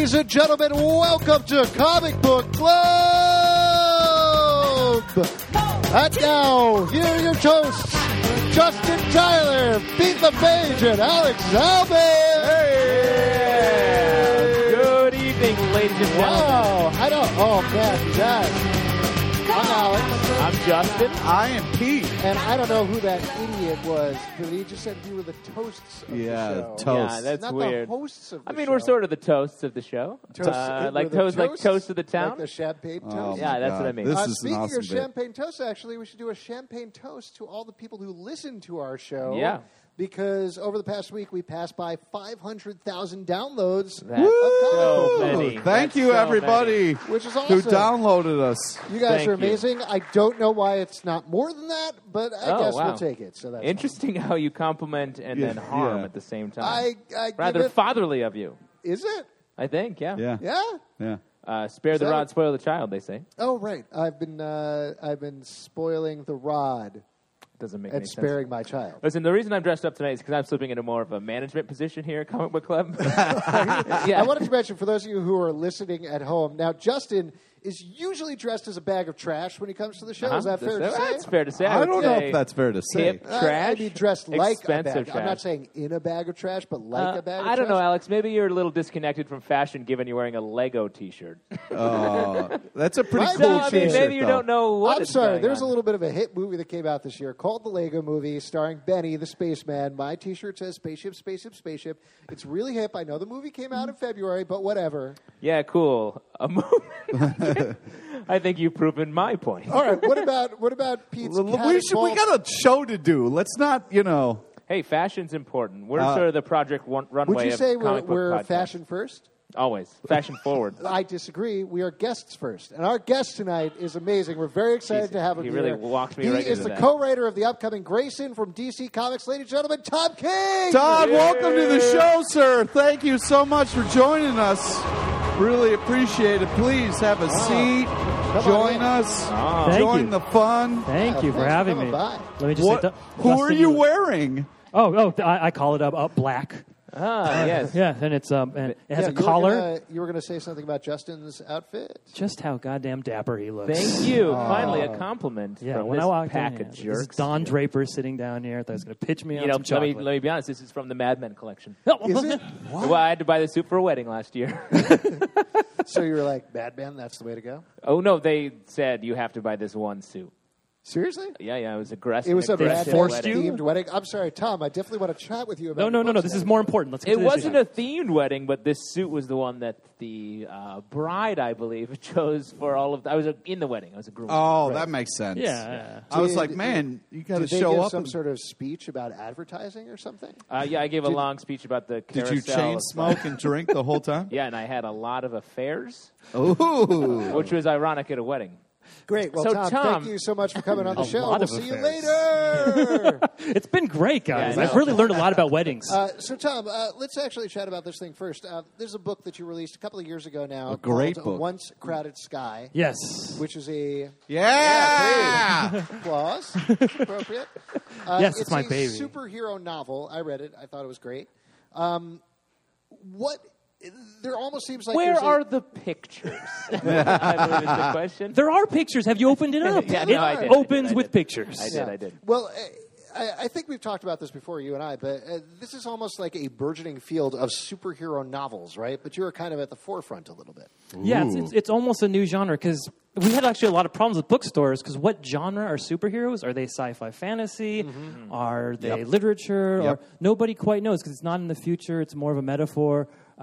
Ladies and gentlemen, welcome to Comic Book Club! And now, here are your hosts, Justin Tyler, Pete LePage, and Alex Zalman! Hey! Good evening, ladies and gentlemen. Wow, I don't... Oh, man, guys. I'm Alex. I'm Justin. I am Pete. And I don't know who that idiot was, but he just said we were the toasts of the show. Toast. Yeah, that's Not weird. the hosts of the show. I mean, we're sort of the toasts of the show. Like toast of the town. Like the champagne toast. Oh, Yeah, that's what I mean. This is an Speaking awesome of bit. champagne toast, actually, we should do a champagne toast to all the people who listen to our show. Yeah. Because over the past week, we passed by 500,000 downloads. That's so Woo! many. Thank That's you, so everybody Which is who awesome. downloaded us. You guys Thank are you. amazing. I don't know why it's not more than that, but I guess wow. we'll take it. So that's Interesting how you compliment and then harm Yeah. at the same time. I Rather give it, fatherly of you, is it? I think. Yeah. Yeah. Yeah. Spare the that rod, what- spoil the child. They say. Oh, right. I've been spoiling the rod Doesn't make and any sense. sparing my child. Listen, the reason I'm dressed up tonight is because I'm slipping into more of a management position here at Comic Book Club. I wanted to mention, for those of you who are listening at home, now Justin is usually dressed as a bag of trash when he comes to the show. Is that fair to say? That's fair to say. I would don't know say if that's fair to say. hip trash. I mean, dressed like a expensive bag. trash. I'm not saying in a bag of trash, but like a bag of trash. I don't know, Alex. Maybe you're a little disconnected from fashion given you're wearing a Lego T-shirt. That's a pretty Right? cool No, I mean, t-shirt, maybe you though. don't know what I'm is sorry. going There's on. a little bit of a hit movie that came out this year called The Lego Movie, starring Benny the Spaceman. My T-shirt says "Spaceship, Spaceship, Spaceship." It's really hip. I know the movie came out in February, but whatever. Yeah, cool. A movie. I think you've proven my point. All right. What about Pete's We catapult? got a show to do. Let's not, Hey, fashion's important. We're sort of the Project Runway Would you of say comic book we're podcasts. fashion first? Always. Fashion forward. I disagree. We are guests first. And our guest tonight is amazing. We're very excited to have him he here. really walked me He right is into the that. co-writer of the upcoming Grayson from DC Comics. Ladies and gentlemen, Tom King! Todd, welcome to the show, sir. Thank you so much for joining us. Really appreciate it. Please have a seat. Join us. Thank Join you. the fun. Thank you for thanks for having coming me. by. Let me just What? say, Who are Justin, you wearing? I call it up black. Yes. Yeah, and it's and it has Yeah, a collar. You were going to say something about Justin's outfit? Just how goddamn dapper he looks. Thank you. Finally, a compliment Yeah, from when this I walked pack in, of this is jerks. Don Draper sitting down here. I thought he was going to pitch me on some let chocolate. me be honest. This is from the Mad Men collection. Is it? Well, I had to buy the suit for a wedding last year. So you were like, Batman, that's the way to go? Oh, no, they said you have to buy this one suit. Seriously? Yeah, it was aggressive. It was a aggressive forced wedding. you? Themed wedding. I'm sorry, Tom. I definitely want to chat with you about No. your books This is now. more important. Let's get It to this wasn't issue. a themed wedding, but this suit was the one that the bride, I believe, chose for all of. I was in the wedding. I was a groom. Oh, that makes sense. Yeah. I was Did- like, man, you got to Did they show give up. some and- sort of speech about advertising or something? Yeah, I gave a long speech about the Did carousel. you chain of- smoke and drink the whole time? Yeah, and I had a lot of affairs, Ooh. which was ironic at a wedding. Great. Well, So, Tom, Tom- you so much for coming on the show. lot We'll of see you affairs. later. It's been great, guys. Yeah, I I've know. really learned a lot about weddings. So, Tom, let's actually chat about this thing first. There's a book that you released a couple of years ago now. A great called book. Once Crowded Sky, yes. which is a Yeah. applause. Appropriate. Yes, it's my a baby. superhero novel. I read it. I thought it was great. What? There almost seems like Where there's are the pictures? I believe is the question. There are pictures. Have you opened it up? Yeah, it no, I did. opens I with did. pictures. I did. Well, I think we've talked about this before, you and I, but this is almost like a burgeoning field of superhero novels, right? But you're kind of at the forefront a little bit. Yeah, Ooh. it's almost a new genre because we had actually a lot of problems with bookstores because what genre are superheroes? Are they sci-fi fantasy? Are they literature? Yep. Or nobody quite knows because it's not in the future. It's more of a metaphor.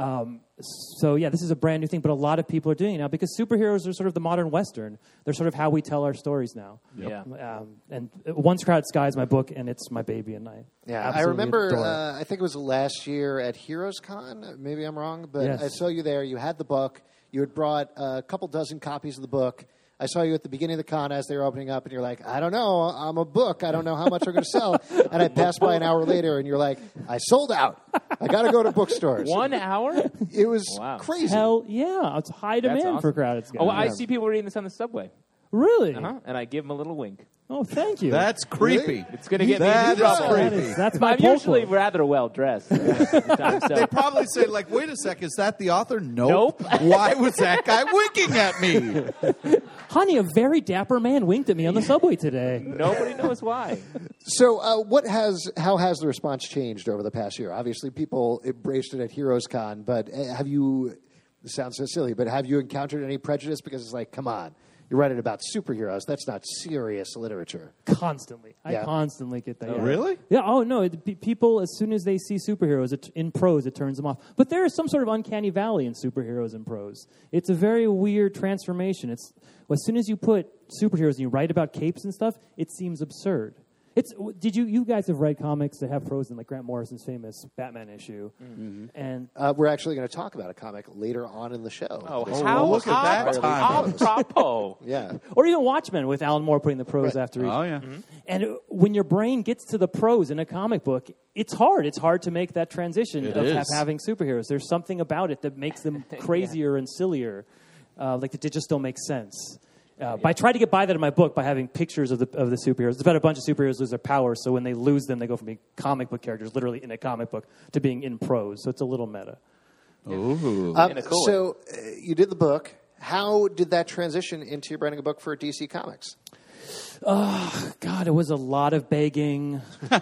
So yeah, this is a brand new thing, but a lot of people are doing it now because superheroes are sort of the modern Western. They're sort of how we tell our stories now. Yeah. And Once Crowded Sky is my book, and it's my baby, and I Yeah, I absolutely remember, adore it. I think it was last year at Heroes Con. Maybe I'm wrong, but Yes. I saw you there. You had the book. You had brought a couple dozen copies of the book. I saw you at the beginning of the con as they were opening up, and you're like, I don't know. I'm a book. I don't know how much I'm going to sell. And I passed by an hour later, and you're like, I sold out. I got to go to bookstores. 1 hour? It was Wow. crazy. Hell yeah, it's high demand That's for awesome. Crowded Sky. Oh, I Yeah. see people reading this on the subway. Really? And I give him a little wink. Oh, thank you. That's creepy. It's going to get me That into is trouble. creepy. That's my I'm pull usually quote. rather well dressed. So. They probably say, like, wait a sec, is that the author? Nope. Why was that guy winking at me? Honey, a very dapper man winked at me on the subway today. Nobody knows why. So, how has the response changed over the past year? Obviously, people embraced it at Heroes Con, but have you? This sounds so silly, but have you encountered any prejudice? Because it's like, come on, you're writing about superheroes. That's not serious literature. Constantly. Yeah. I constantly get that. Oh, yeah. really? Yeah, oh, no. People, as soon as they see superheroes in prose, it turns them off. But there is some sort of uncanny valley in superheroes in prose. It's a very weird transformation. As soon as you put superheroes and you write about capes and stuff, it seems absurd. You guys have read comics that have prose in, like Grant Morrison's famous Batman issue. Mm-hmm. And We're actually going to talk about a comic later on in the show. How look at that time. apropos. Yeah. or even Watchmen with Alan Moore putting the prose after each. Oh, yeah. And when your brain gets to the prose in a comic book, it's hard. It's hard to make that transition It of is. having superheroes. There's something about it that makes them crazier and sillier. Like it just don't make sense. But I try to get by that in my book by having pictures of the superheroes. It's about a bunch of superheroes lose their powers, so when they lose them, they go from being comic book characters, literally in a comic book, to being in prose. So it's a little meta. Ooh. In a cool way. So, you did the book. How did that transition into you writing a book for DC Comics? God, it was a lot of begging,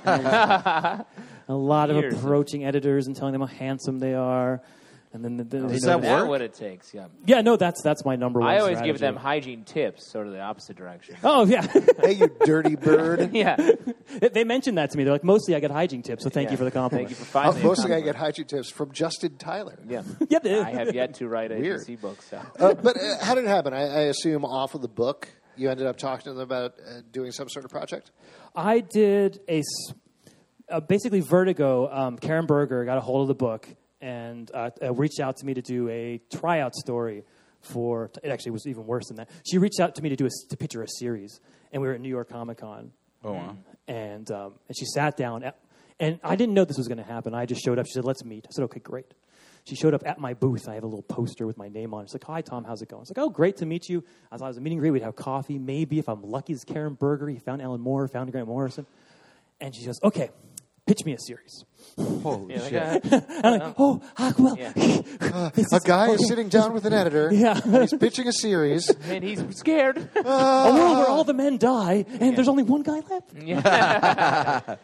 a lot of Years. approaching editors and telling them how handsome they are. And then Does they know that That's work? what it takes, yeah. Yeah, no, that's my number one I always give strategy. them hygiene tips, sort of the opposite direction. Oh, yeah. Hey, you dirty bird. Yeah. They mentioned that to me. They're like, mostly I get hygiene tips, so thank you for the compliment. Thank you for finding it. Mostly I get hygiene tips from Justin Tyler. Yeah. Yeah, I have yet to write a Weird. DC book, so. But how did it happen? I assume off of the book, you ended up talking to them about doing some sort of project? I did basically Vertigo. Karen Berger got a hold of the book and reached out to me to do a tryout story for. It actually was even worse than that. She reached out to me to picture a series, and we were at New York Comic Con. Oh, wow. And she sat down, and I didn't know this was going to happen. I just showed up. She said, "Let's meet." I said, "Okay, great." She showed up at my booth. I have a little poster with my name on it. She's like, "Hi, Tom. How's it going?" I was like, "Oh, great to meet you." I thought it was a meeting great. We'd have coffee. Maybe, if I'm lucky, it's Karen Berger. He found Alan Moore, found Grant Morrison. And she goes, "Okay, pitch me a series." Holy Yeah, shit. like, I'm like, "Oh, well." Yeah. A guy is sitting down with an editor. Yeah. And he's pitching a series. and he's scared. A world where all the men die, and there's only one guy left. Yeah.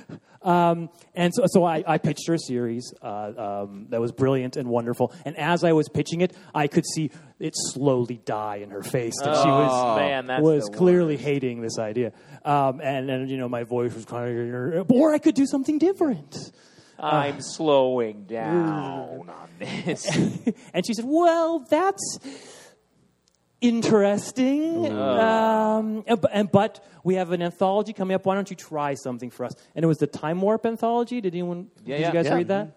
And so I pitched her a series that was brilliant and wonderful. And as I was pitching it, I could see it slowly die in her face. That she man, that's was the clearly hating this idea. And my voice was kind of, or I could do something different. I'm slowing down on this. And she said, "Well, that's interesting. But we have an anthology coming up. Why don't you try something for us?" And it was the Time Warp anthology. Did you guys read that?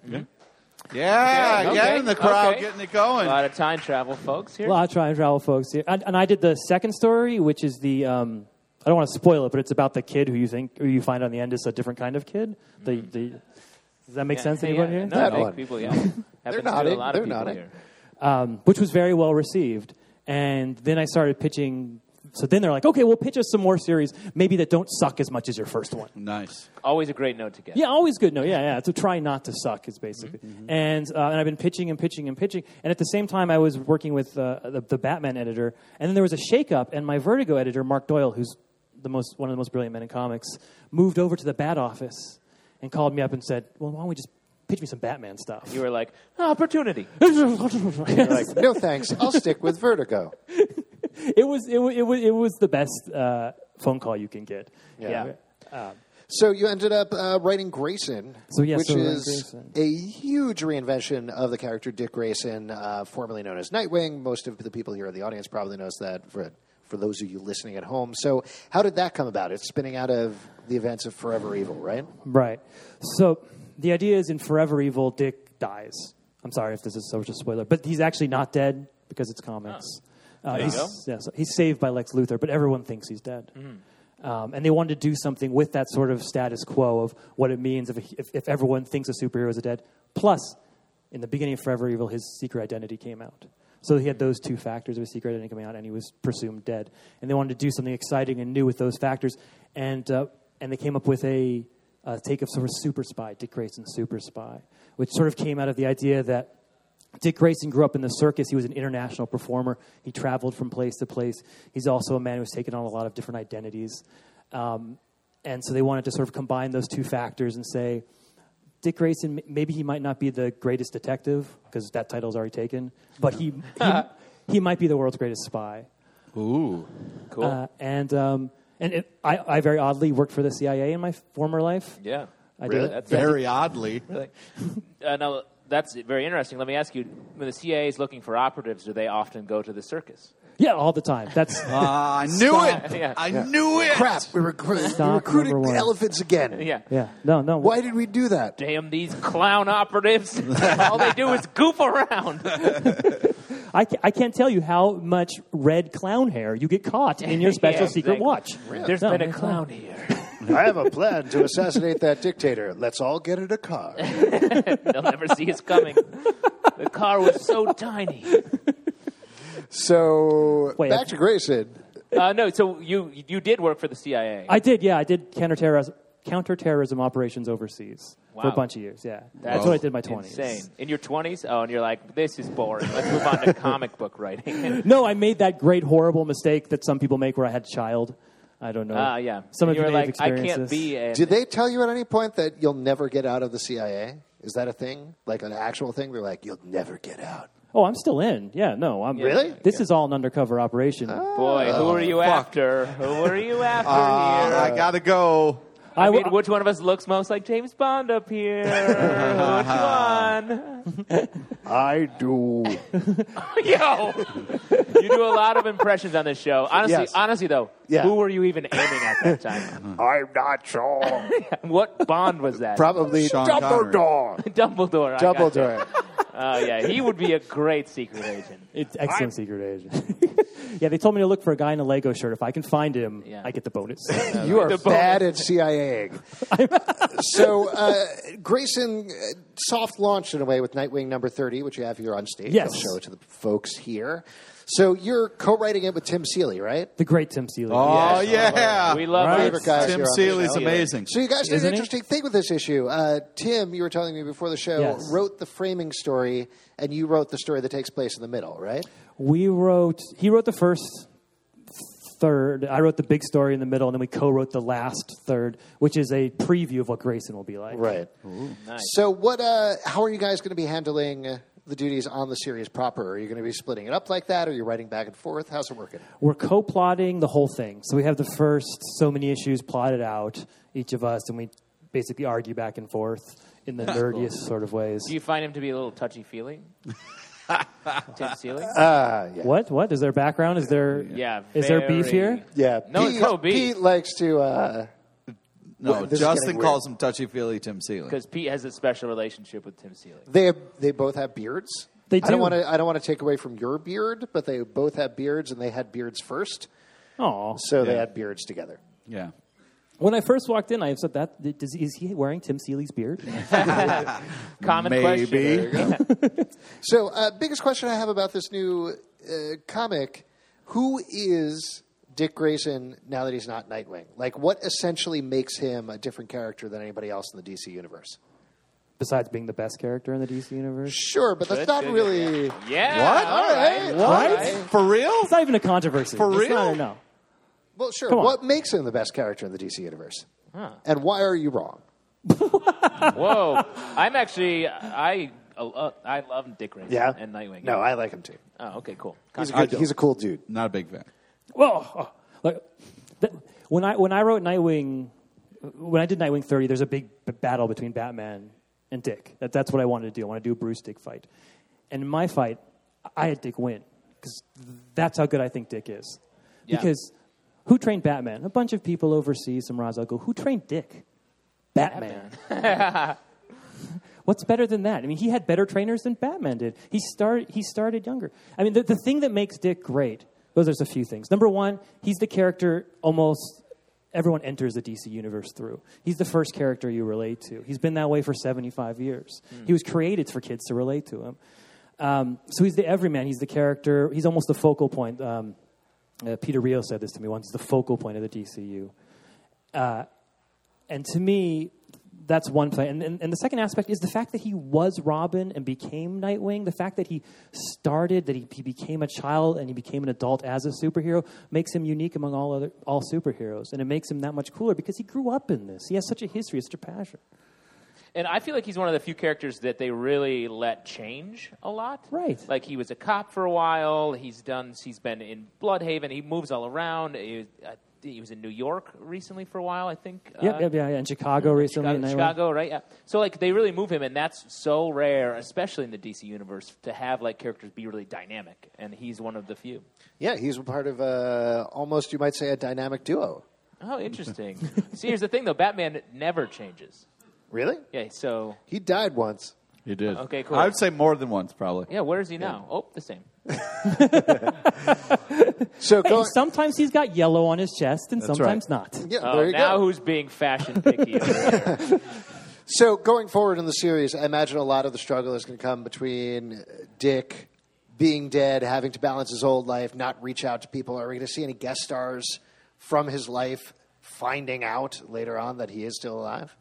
Yeah, Okay, get in the crowd, okay. getting it going. A lot of time travel folks here. A lot of time travel folks here. And I did the second story, which is the I don't want to spoil it, but it's about the kid who you find on the end is a different kind of kid. Does that make sense to anybody here? No, That I think one. people, yeah. They're Happens to nodding. a lot They're of people nodding. here. Which was very well received. And then I started pitching. So then they're like, "Okay, we'll pitch us some more series, maybe that don't suck as much as your first one." Nice. Always a great note to get. Yeah, always good. No, yeah. So try not to suck is basically. And I've been pitching and pitching and pitching. And at the same time, I was working with the Batman editor. And then there was a shakeup, and my Vertigo editor, Mark Doyle, who's one of the most brilliant men in comics, moved over to the Bat office and called me up and said, "Well, why don't we just pitch me some Batman stuff?" You were like, opportunity. You're like, no thanks. I'll stick with Vertigo. It was the best phone call you can get. Yeah. So you ended up writing Grayson, which writing is Grayson. a huge reinvention of the character Dick Grayson, formerly known as Nightwing. Most of the people here in the audience probably knows that for those of you listening at home. So how did that come about? It's spinning out of the events of Forever Evil, right? Right. So the idea is in Forever Evil, Dick dies. I'm sorry if this is such a spoiler, but he's actually not dead because it's comics. There you go. So he's saved by Lex Luthor, but everyone thinks he's dead. And they wanted to do something with that sort of status quo of what it means if everyone thinks a superhero is dead. Plus, in the beginning of Forever Evil, his secret identity came out. So he had those two factors of a secret identity coming out, and he was presumed dead. And they wanted to do something exciting and new with those factors, and they came up with a take of sort of Super Spy, Dick Grayson's Super Spy, which sort of came out of the idea that Dick Grayson grew up in the circus. He was an international performer. He traveled from place to place. He's also a man who's taken on a lot of different identities. And so they wanted to sort of combine those two factors and say, Dick Grayson, maybe he might not be the greatest detective, because that title's already taken, but he might be the world's greatest spy. Ooh. Cool. I very oddly worked for the CIA in my former life. Yeah. I Really? did. Very oddly. Really? Now, that's very interesting. Let me ask you, when the CIA is looking for operatives, do they often go to the circus? Yeah, all the time. That's I knew it. Yeah. I knew it. Crap, we recruited number one. the elephants again. Yeah. yeah. No. Why did we do that? Damn these clown operatives. All they do is goof around. I can't tell you how much red clown hair you get caught in your special Yeah, secret exactly. watch. There's No, been a it's clown here. I have a plan to assassinate that dictator. Let's all get in a car. They'll never see us coming. The car was so tiny. So, Wait, back to Grayson. No, so you did work for the CIA. I did, yeah. I did counterterrorism operations overseas for a Wow. bunch of years, yeah. That's what I did in my 20s. Insane. In your 20s? Oh, and you're like, this is boring. Let's move on to comic book writing. No, I made that great, horrible mistake that some people make where I had a child. I don't know. Yeah. Some And of you were may have like, I experienced can't this. be a... Did they tell you at any point that you'll never get out of the CIA? Is that a thing? Like an actual thing? They're like, you'll never get out. Oh, I'm still in. Yeah, no. I'm Really? This is all an undercover operation. Boy, who are you after? Who are you after here? I gotta go. I mean, which one of us looks most like James Bond up here? Which one? I do. Yo! You do a lot of impressions on this show. Yes. Honestly, though, Yeah. who were you even aiming at that time? I'm not sure. What Bond was that? Probably Sean Dumbledore. Dumbledore. I gotcha. Dumbledore. Oh, yeah. He would be a great secret agent. It's excellent secret agent. Yeah, they told me to look for a guy in a Lego shirt. If I can find him, Yeah. I get the bonus. You are The bad at CIAing. So, Grayson soft launched in a way with Nightwing number 30, which you have here on stage. Yes. I'll show it to the folks here. So you're co-writing it with Tim Seeley, right? The great Tim Seeley. Oh, Yes. yeah. We love Right. our Favorite guys Tim here on the Seeley's show. amazing. So you guys did Isn't an he? interesting thing with this issue. Tim, you were telling me before the show, Yes. wrote the framing story, and you wrote the story that takes place in the middle, right? He wrote the first third. I wrote the big story in the middle, and then we co-wrote the last third, which is a preview of what Grayson will be like. Right. Nice. So what? How are you guys going to be handling the duties on the series proper? Are you going to be splitting it up like that? Or are you writing back and forth? How's it working? We're co-plotting the whole thing. So we have the first so many issues plotted out, each of us, and we basically argue back and forth in the nerdiest sort of ways. Do you find him to be a little touchy-feely? Tim Seeley? Yeah. What? Is there background? Is there? Yeah. Is there beef very- here? Yeah. No, it's no beef. Pete likes to. No, this is Justin getting calls him touchy-feely Tim Seeley. Because Pete has a special relationship with Tim Seeley. They both have beards. They I don't do. want to. I don't want to take away from your beard, but they both have beards, and they had beards first, Oh. so they Yeah. had beards together. Yeah. When I first walked in, I said that is he wearing Tim Seeley's beard? Common Maybe. question. So, biggest question I have about this new comic: who is Dick Grayson now that he's not Nightwing? Like, what essentially makes him a different character than anybody else in the DC universe? Besides being the best character in the DC universe, Sure, but that's Good, not good, really. Yeah. What? All right. What? For real? it's not even a controversy. For It's real? not, no. Well, sure. Come on. What makes him the best character in the DC universe? And why are you wrong? Whoa. I'm actually, I love Dick Grayson and Nightwing. No, I like him too. Oh, okay, cool. He's a cool dude. Not a big fan. Well, when I wrote Nightwing, when I did Nightwing 30, there's a big battle between Batman and Dick. That's what I wanted to do. I want to do a Bruce Dick fight. And in my fight, I had Dick win because that's how good I think Dick is. Yeah. Because who trained Batman? A bunch of people overseas, some Ra's al Ghul. Who trained Dick? Batman. What's better than that? I mean, he had better trainers than Batman did. He started younger. I mean, the thing that makes Dick great, well, there's a few things. Number one, he's the character almost everyone enters the DC universe through. He's the first character you relate to. He's been that way for 75 years. He was created for kids to relate to him. So he's the everyman. He's the character. He's almost the focal point. Peter Rio said this to me once. The focal point of the DCU. And to me, that's one play. And the second aspect is the fact that he was Robin and became Nightwing. The fact that he started, that he became a child and he became an adult as a superhero makes him unique among all superheroes. And it makes him that much cooler because he grew up in this. He has such a history, such a passion. And I feel like he's one of the few characters that they really let change a lot. Right. Like he was a cop for a while. He's been in Bloodhaven. He moves all around. He was in New York recently for a while, I think. Yeah, in Chicago recently. Chicago, right? Yeah. So like they really move him, and that's so rare, especially in the DC universe, to have like characters be really dynamic. And he's one of the few. Yeah, he's part of almost, you might say, a dynamic duo. Oh, interesting. See, here's the thing, though. Batman never changes. Really? Yeah, so... He died once. He did. Okay, cool. I would say more than once, probably. Yeah, where is he now? Oh, the same. So Hey, sometimes he's got yellow on his chest, and That's sometimes right. not. Yeah, Oh, there you now go. who's being fashion picky? Over there? So going forward in the series, I imagine a lot of the struggle is going to come between Dick being dead, having to balance his old life, not reach out to people. Are we going to see any guest stars from his life finding out later on that he is still alive?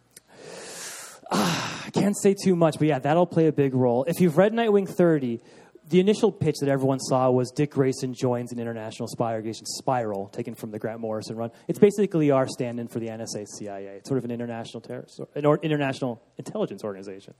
I can't say too much, but yeah, that'll play a big role. If you've read Nightwing 30, the initial pitch that everyone saw was Dick Grayson joins an international spy organization, Spiral, taken from the Grant Morrison run. It's basically our stand-in for the NSA CIA. It's sort of an international international intelligence organization.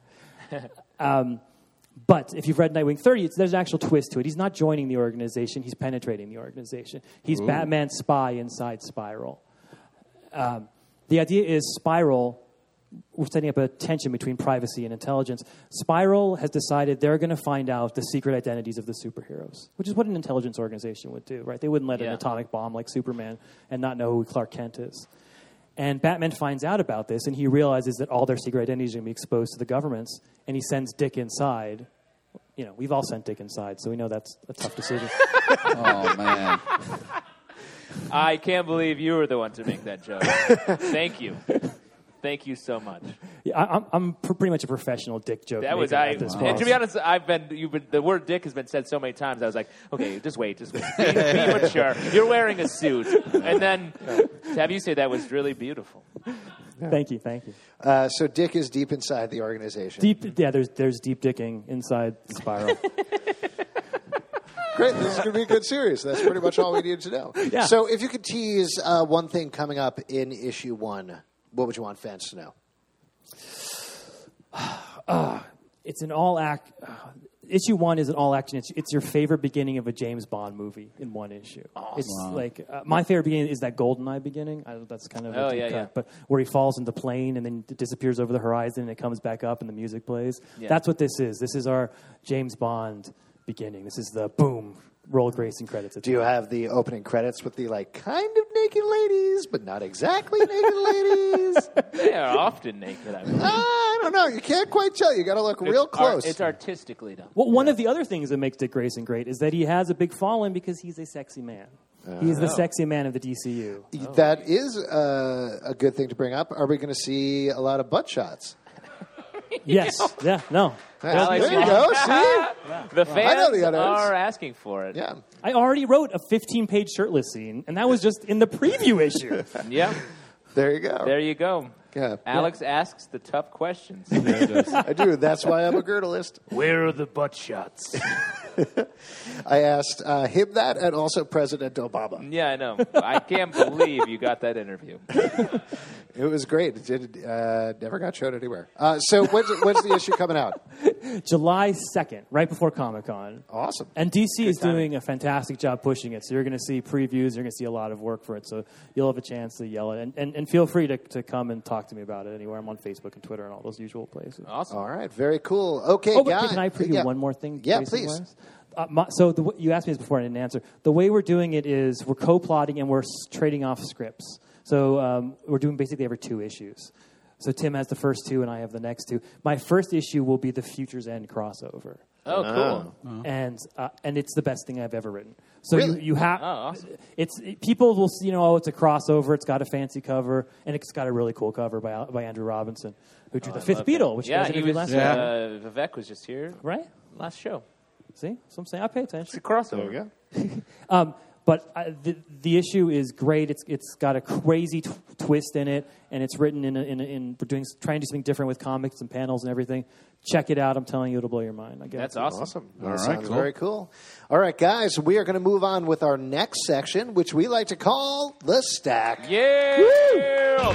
But if you've read Nightwing 30, there's an actual twist to it. He's not joining the organization. He's penetrating the organization. He's Batman's spy inside Spiral. The idea is Spiral... We're setting up a tension between privacy and intelligence. Spiral has decided they're going to find out the secret identities of the superheroes, which is what an intelligence organization would do, right? They wouldn't let an atomic bomb like Superman and not know who Clark Kent is. And Batman finds out about this, and he realizes that all their secret identities are going to be exposed to the governments, and he sends Dick inside. You know, we've all sent Dick inside, so we know that's a tough decision. Oh, man. I can't believe you were the one to make that joke. Thank you. Thank you so much. Yeah, I'm pretty much a professional Dick joke That was maker I. at this And point. to be honest, the word "dick" has been said so many times. I was like, okay, just wait. Be mature. You're wearing a suit, and then to have you say that was really beautiful. Thank you. So Dick is deep inside the organization. There's deep dicking inside Spiral. Great, this is going to be a good series. That's pretty much all we needed to know. Yeah. So if you could tease one thing coming up in issue 1, what would you want fans to know? It's an all-act... issue 1 is an all-action. It's your favorite beginning of a James Bond movie in one issue. Awesome. It's like... my favorite beginning is that GoldenEye beginning. That's kind of a deep cut. But where he falls in the plane and then it disappears over the horizon and it comes back up and the music plays. Yeah. That's what this is. This is our James Bond beginning. This is the boom... roll Grayson credits. Do you have the opening credits with the kind of naked ladies, but not exactly naked ladies? They are often naked. I don't know. You can't quite tell. You got to look real close. It's artistically done. Well, one of the other things that makes Dick Grayson great is that he has a big following because he's a sexy man. He's the sexy man of the DCU. That is a good thing to bring up. Are we going to see a lot of butt shots? Yes. Yeah. No. There you go. See? The fans the others. are asking for it. Yeah. I already wrote a 15-page shirtless scene, and that was just in the preview issue. Yeah. There you go. There you go. Yeah. Alex asks the tough questions. I do. That's why I'm a girdleist. Where are the butt shots? I asked him that and also President Obama. Yeah, I know. I can't believe you got that interview. It was great. It never got shown anywhere. So when's the issue coming out? July 2nd, right before Comic-Con. Awesome. And DC is doing a fantastic job pushing it. So you're going to see previews. You're going to see a lot of work for it. So you'll have a chance to yell it. And feel free to come and talk to me about it anywhere. I'm on Facebook and Twitter and all those usual places. Awesome. All right. Very cool. Okay, but guys. can I preview one more thing? Yeah, Grayson please. Wise? You asked me this before and I didn't answer. The way we're doing it is we're co-plotting and we're trading off scripts. So we're doing basically every 2 issues. So Tim has the first 2 and I have the next 2. My first issue will be the Future's End crossover. Oh, cool. And it's the best thing I've ever written. So Really? you have awesome. People will see, it's a crossover. It's got a fancy cover and it's got a really cool cover by Andrew Robinson, who drew the 5th Beatle, which you guys he interviewed was. last time. Vivek was just here Right? last show. See? So I'm saying I pay attention. It's a crossover. There you go. But the issue is great. It's got a crazy twist in it, and it's written in trying to do something different with comics and panels and everything. Check it out. I'm telling you, it'll blow your mind. I guess. That's awesome. Awesome. All That right, sounds cool. very cool. All right, guys, we are going to move on with our next section, which we like to call the Stack. Yeah.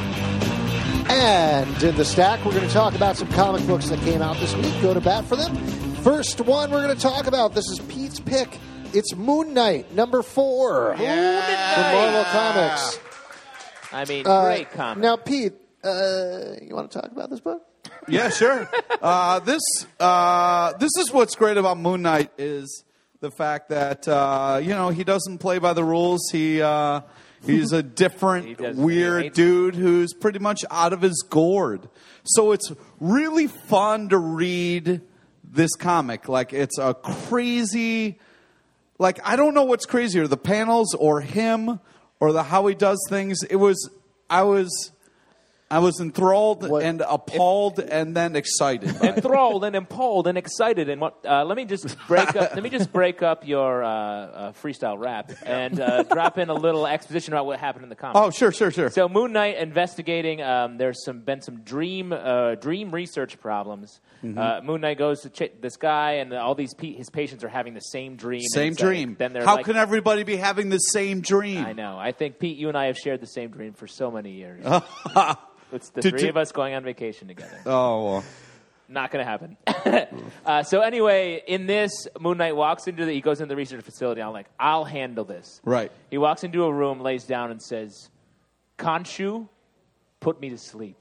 And in the Stack, we're going to talk about some comic books that came out this week. Go to bat for them. First one we're going to talk about, this is Pete's pick. It's Moon Knight, number 4. Yeah. From Marvel Comics. I mean, great comic. Now, Pete, you want to talk about this book? Yeah, sure. This is what's great about Moon Knight is the fact that he doesn't play by the rules. He's a different, weird dude who's pretty much out of his gourd. So it's really fun to read this comic. Like, it's a crazy. Like, I don't know what's crazier, the panels or him or how he does things. I was enthralled and appalled and then excited. Enthralled and appalled and excited. And let me just break up your freestyle rap and drop in a little exposition about what happened in the comic. Oh, sure. So Moon Knight investigating. There's been some dream research problems. Moon Knight goes to this guy, and all these his patients are having the same dream. Same dream. Then How can everybody be having the same dream? I know. I think Pete, you and I have shared the same dream for so many years. It's the three of us going on vacation together. Oh, well. Not going to happen. So anyway, in this, Moon Knight he goes into the research facility. I'm like, I'll handle this. Right. He walks into a room, lays down, and says, Khonshu, put me to sleep.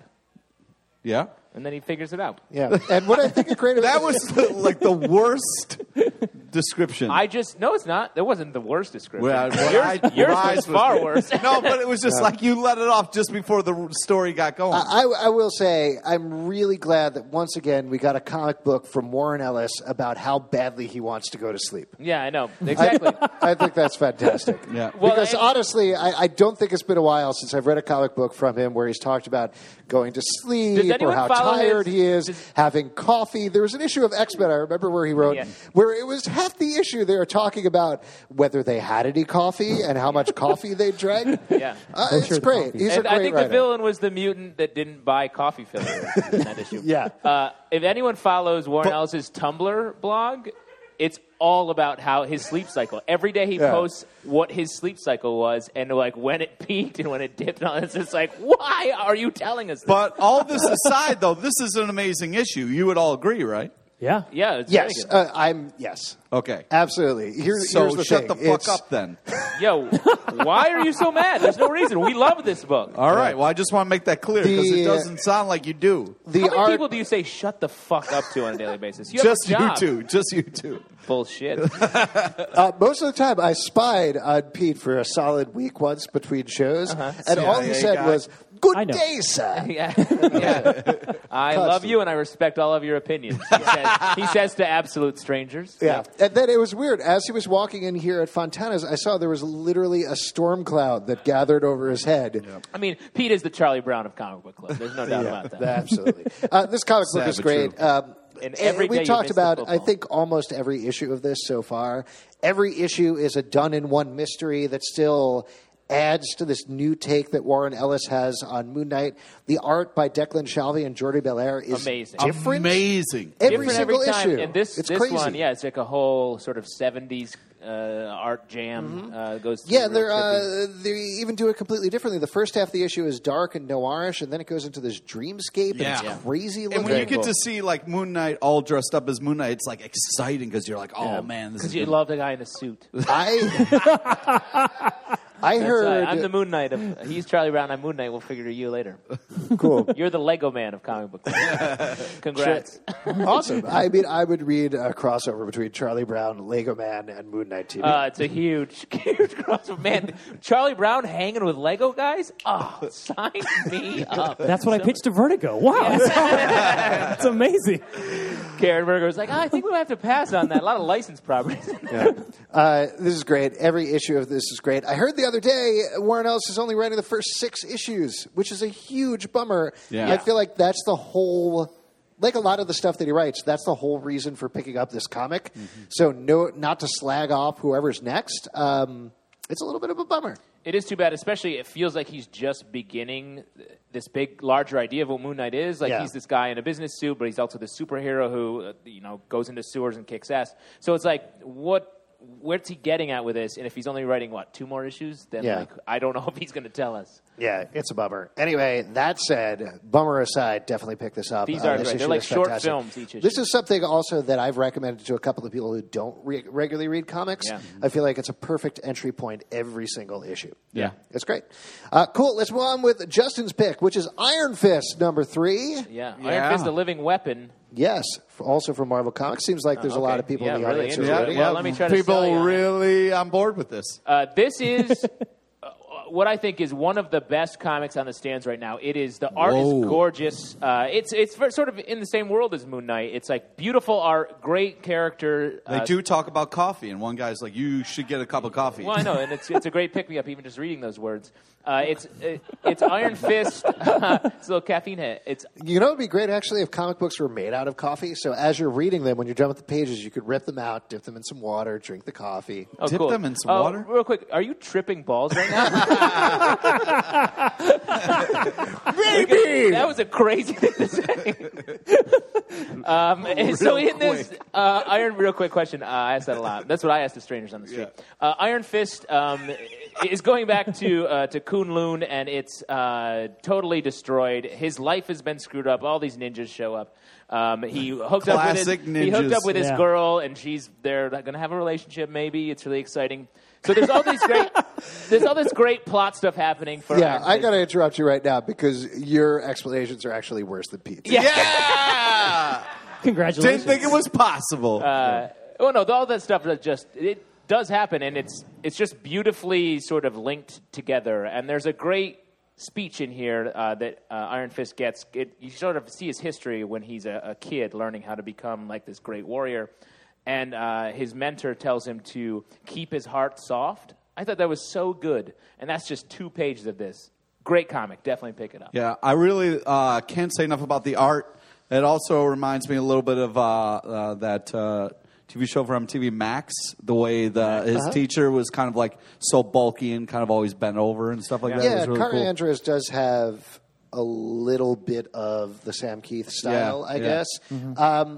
Yeah. And then he figures it out. Yeah. And what I think is great That about was like the worst description. No, it's not. That wasn't the worst description. Well, yours was far worse. No, but it was just like you let it off just before the story got going. I will say I'm really glad that once again we got a comic book from Warren Ellis about how badly he wants to go to sleep. Yeah, I know. Exactly. I think that's fantastic. Yeah. Because honestly, I don't think it's been a while since I've read a comic book from him where he's talked about going to sleep or how tired he is, having coffee. There was an issue of X-Men, I remember, where he wrote, where it was half the issue they were talking about whether they had any coffee and how much coffee they drank. Yeah. It's great. He's a great I think writer. the villain was the mutant that didn't buy coffee fillers in that issue. Yeah. If anyone follows Warren Ellis's Tumblr blog, it's all about how his sleep cycle. Every day he posts what his sleep cycle was and like when it peaked and when it dipped. And it's just like, why are you telling us this? But all this aside, though, this is an amazing issue. You would all agree, right? Yeah. Yeah. It's Yes. very good. Yes. Okay. Absolutely. Here's So the shut thing. the fuck up then. Yo, why are you so mad? There's no reason. We love this book. All right. Well, I just want to make that clear because it doesn't sound like you do. The How many art, people do you say shut the fuck up to on a daily basis? You have Just a job. you two. Just you two. Bullshit. most of the time, I spied on Pete for a solid week once between shows, and all he CIA said guy. was, "Good I know. day, sir." Yeah. I love you and I respect all of your opinions. He says to absolute strangers. Yeah. And then it was weird. As he was walking in here at Fontana's, I saw there was literally a storm cloud that gathered over his head. I mean, Pete is the Charlie Brown of Comic Book Club. There's no doubt about that. Absolutely. This comic book is Sad but great. And every day we you talked miss the about, I football. think, almost every issue of this so far. Every issue is a done-in-one mystery that still adds to this new take that Warren Ellis has on Moon Knight. The art by Declan Shalvey and Jordi Belair is Amazing. different. Amazing. Every Different single time. issue. And this crazy. one, it's like a whole sort of 70s art jam goes through. Yeah, real trippy. they even do it completely differently. The first half of the issue is dark and noirish, and then it goes into this dreamscape, Yeah. and it's crazy looking. And when you get to see like Moon Knight all dressed up as Moon Knight, it's like exciting because you're like, oh man, this is Because you good. love the guy in the suit. I heard. I'm the Moon Knight. He's Charlie Brown. I'm Moon Knight. We'll figure you later. Cool. You're the Lego Man of Comic Book Club. Congrats. Awesome. I mean, I would read a crossover between Charlie Brown, Lego Man, and Moon Knight TV. It's a huge crossover. Man, Charlie Brown hanging with Lego guys? Oh, sign me up. That's what I pitched to Vertigo. Wow. That's amazing. Karen Berger was like, I think we might have to pass on that. A lot of licensed properties. This is great. Every issue of this is great. I heard the other day Warren Ellis is only writing the first 6 issues, which is a huge bummer. Yeah. I feel like that's the whole like a lot of the stuff that he writes, that's the whole reason for picking up this comic. So not to slag off whoever's next. It's a little bit of a bummer. It is too bad, especially it feels like he's just beginning this big, larger idea of what Moon Knight is. Like he's this guy in a business suit, but he's also the superhero who, goes into sewers and kicks ass. So it's like, where's he getting at with this? And if he's only writing, 2 more issues? Then I don't know if he's going to tell us. Yeah, it's a bummer. Anyway, that said, bummer aside, definitely pick this up. These are great. They're like short fantastic. films each issue. This is something also that I've recommended to a couple of people who don't regularly read comics. Yeah. I feel like it's a perfect entry point every single issue. Yeah. It's great. Cool. Let's move on with Justin's pick, which is Iron Fist number 3. Yeah. Iron Fist, the living weapon. Yes, also from Marvel Comics. Seems like there's a lot of people in the really audience who into are it. reading. Well, let me try to People sell you on it. really on board with this. This is what I think is one of the best comics on the stands right now. It is, the art is gorgeous. It's sort of in the same world as Moon Knight. It's like beautiful art, great character. They do talk about coffee, and one guy's like, "You should get a cup of coffee." Well, I know, and it's a great pick me up even just reading those words. It's Iron Fist. It's a little caffeine hit. You know, it would be great actually if comic books were made out of coffee. So as you're reading them, when you're done with the pages, you could rip them out, dip them in some water, drink the coffee. Oh, Dip cool. them in some water? Real quick, are you tripping balls right now? Maybe that was a crazy thing to say. So in this Iron, real quick question, I ask that a lot. That's what I ask the strangers on the street. Iron Fist is going back to Kunlun, and it's totally destroyed. His life has been screwed up. All these ninjas show up. He hooked up with his girl, and they're going to have a relationship. Maybe it's really exciting. So there's all this great plot stuff happening. I got to interrupt you right now because your explanations are actually worse than Pete's. Yeah! Congratulations. Didn't think it was possible. All that stuff it does happen, and it's just beautifully sort of linked together. And there's a great speech in here that Iron Fist gets. You sort of see his history when he's a kid learning how to become like this great warrior. And his mentor tells him to keep his heart soft. I thought that was so good. And that's just 2 pages of this. Great comic. Definitely pick it up. Yeah, I really can't say enough about the art. It also reminds me a little bit of that TV show from MTV, Max, the way his teacher was kind of like so bulky and kind of always bent over and stuff like that. Yeah, it was really Kari cool. Andrews does have a little bit of the Sam Keith style, I guess. Mm-hmm.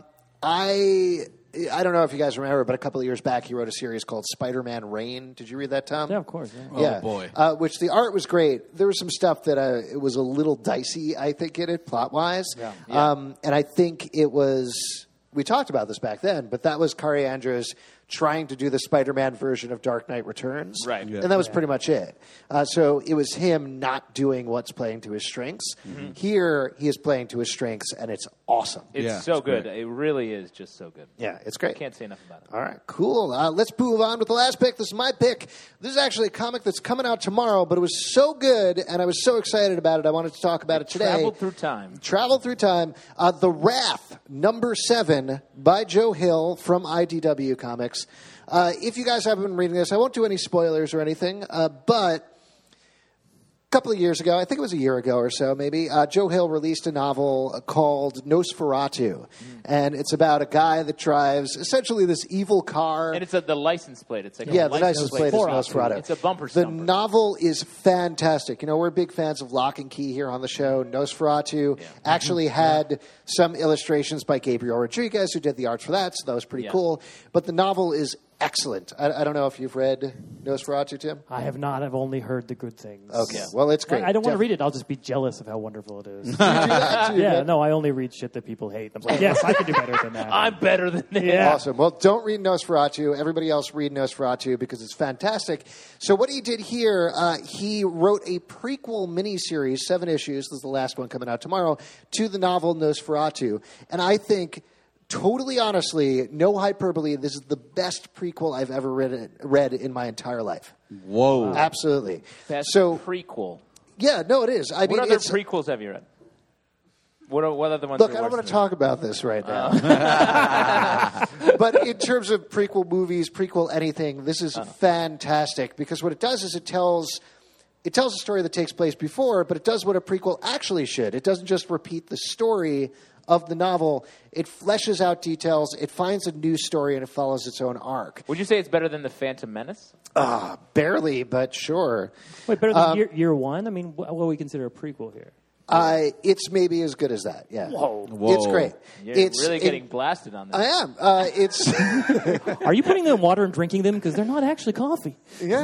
I don't know if you guys remember, but a couple of years back he wrote a series called Spider-Man Reign. Did you read that, Tom? Yeah, of course. Yeah. Oh, boy. Which the art was great. There was some stuff that it was a little dicey, I think, in it, plot-wise. Yeah. And I think it was... We talked about this back then, but that was Kari Andrews trying to do the Spider-Man version of Dark Knight Returns. Right. Yeah. And that was pretty much it. So it was him not doing what's playing to his strengths. Mm-hmm. Here, he is playing to his strengths, and it's awesome. It's so good. Great. It really is just so good. Yeah, it's great. I can't say enough about it. All right, cool. Let's move on with the last pick. This is my pick. This is actually a comic that's coming out tomorrow, but it was so good, and I was so excited about it, I wanted to talk about it today. Traveled through time. The Wrath, number 7, by Joe Hill from IDW Comics. If you guys haven't been reading this, I won't do any spoilers or anything, but a couple of years ago, I think it was a year ago or so maybe, Joe Hill released a novel called Nosferatu. And it's about a guy that drives essentially this evil car. And it's the license plate. It's like the license plate is Nosferatu. It's a bumper The stumper. novel is fantastic. You know, we're big fans of Lock and Key here on the show. Nosferatu actually had some illustrations by Gabriel Rodriguez, who did the art for that, so that was pretty cool. But the novel is excellent. I don't know if you've read Nosferatu, Tim? I have not. I've only heard the good things. Okay. Well, it's great. I don't want to read it. I'll just be jealous of how wonderful it is. I only read shit that people hate. I'm like, yes, I can do better than that. I'm better than that. Yeah. Awesome. Well, don't read Nosferatu. Everybody else read Nosferatu because it's fantastic. So what he did here, he wrote a prequel miniseries, 7 issues, this is the last one coming out tomorrow, to the novel Nosferatu. And I think... Totally honestly, no hyperbole, this is the best prequel I've ever read in my entire life. Whoa. Absolutely. Best so, prequel. Yeah, no, it is. What other prequels have you read? What other ones? Look, I don't want to talk about this right now. But in terms of prequel movies, prequel anything, this is fantastic because what it does is it tells a story that takes place before, but it does what a prequel actually should. It doesn't just repeat the story of the novel, it fleshes out details, it finds a new story, and it follows its own arc. Would you say it's better than The Phantom Menace? Barely, but sure. Wait, better than year one? I mean, what do we consider a prequel here? It's maybe as good as that, yeah. Whoa. It's great. You're really getting blasted on this. I am. It's... Are you putting them in water and drinking them? Because they're not actually coffee.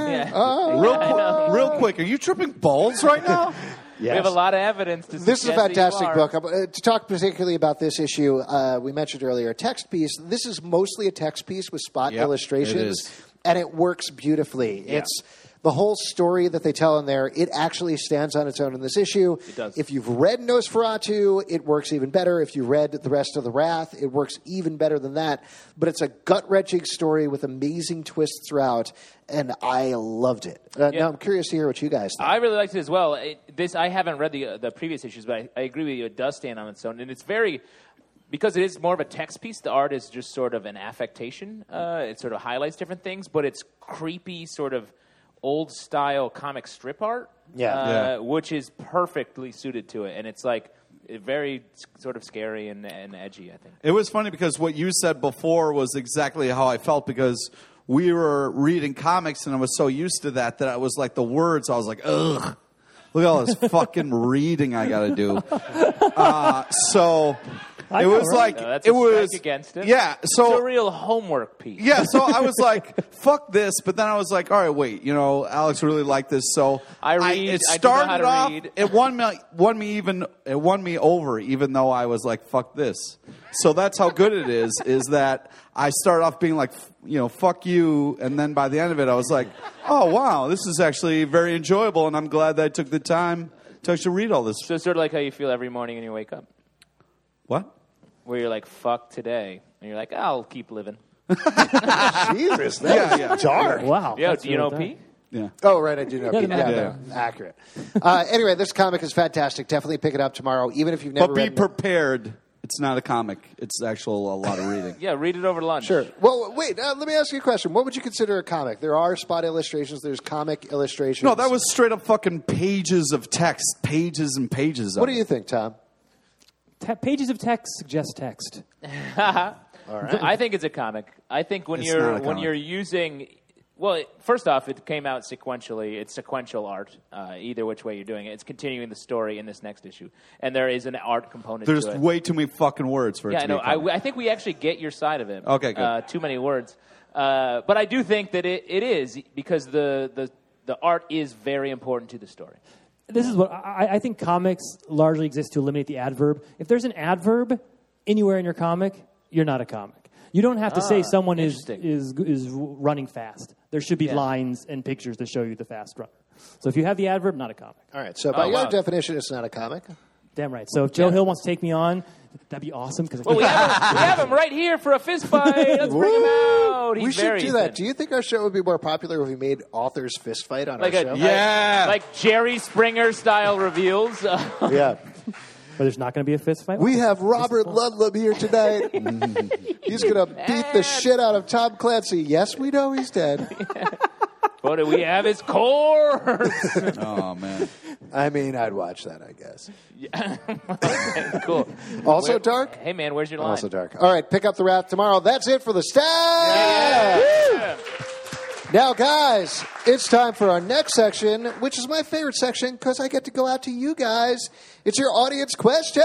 Real quick, are you tripping balls right now? We have a lot of evidence to This is a suggest that you fantastic are. book. To talk particularly about this issue, we mentioned earlier, a text piece. This is mostly a text piece with spot illustrations, it is. and it works beautifully. Yeah. It's the whole story that they tell in there. It actually stands on its own in this issue. It does. If you've read Nosferatu, it works even better. If you read the rest of The Wrath, it works even better than that. But it's a gut-wrenching story with amazing twists throughout, and I loved it. Now I'm curious to hear what you guys think. I really liked it as well. I haven't read the previous issues, but I agree with you. It does stand on its own, and it's very. Because it is more of a text piece, the art is just sort of an affectation. It sort of highlights different things, but it's creepy, sort of old-style comic strip art, which is perfectly suited to it. And it's like very sort of scary and edgy, I think. It was funny because what you said before was exactly how I felt because we were reading comics and I was so used to that I was like the words, I was like, ugh. Look at all this fucking reading I got to do. So... It was like that's it a was strike against it. Yeah, so It's a real homework piece. yeah, so I was like, "Fuck this!" But then I was like, "All right, wait, Alex really liked this." So I read. It I do know how started to off. read. It won me over, even though I was like, "Fuck this." So that's how good it is. Is that I started off being like, "Fuck you," and then by the end of it, I was like, "Oh wow, this is actually very enjoyable," and I'm glad that I took the time to actually read all this. So it's sort of like how you feel every morning when you wake up, What? where you're like, "Fuck today," and you're like, "I'll keep living." Jesus, that was dark. Wow. Yeah, that's do you know really Pete? Yeah. Oh, right, I do know. Pete. Yeah. Yeah, accurate. Anyway, this comic is fantastic. Definitely pick it up tomorrow, even if you've never But be read it. prepared. It's not a comic. It's a lot of reading. Yeah, read it over lunch. Sure. Well, wait, let me ask you a question. What would you consider a comic? There are spot illustrations. There's comic illustrations. No, that was straight up fucking pages of text. Pages and pages of What do it. you think, Tom? Pages of text suggest text. I think it's a comic. I think when It's not a when comic. you're using, well, first off, it came out sequentially. It's sequential art. Either which way you're doing it, it's continuing the story in this next issue, and there is an art component There's to it. way too many fucking words for it Yeah, to be no, a comic. I think we actually get your side of it. Okay, good. Too many words, but I do think that it is because the art is very important to the story. This is what I think comics largely exist to eliminate the adverb. If there's an adverb anywhere in your comic, you're not a comic. You don't have to say someone is running fast. There should be lines and pictures to show you the fast runner. So if you have the adverb, not a comic. All right. So by your wow. definition, it's not a comic. Damn right. So if Joe Hill wants to take me on, that'd be awesome. Because Well, we have him right here for a fist fight. Let's bring him out. He's We should very do that. thin. Do you think our show would be more popular if we made authors fist fight on Like our a show? Yeah. like Jerry Springer style reveals. Yeah. but there's not going to be a fist fight. We have Robert Ludlum here tonight. He's going to beat the shit out of Tom Clancy. Yes, we know he's dead. What do we have? His corpse. Oh, man. I mean, I'd watch that, I guess. Cool. Also dark? Hey man, where's your line? Also dark. All right, pick up the Wrath tomorrow. That's it for the staff. Yeah. Now, guys, it's time for our next section, which is my favorite section because I get to go out to you guys. It's your audience question.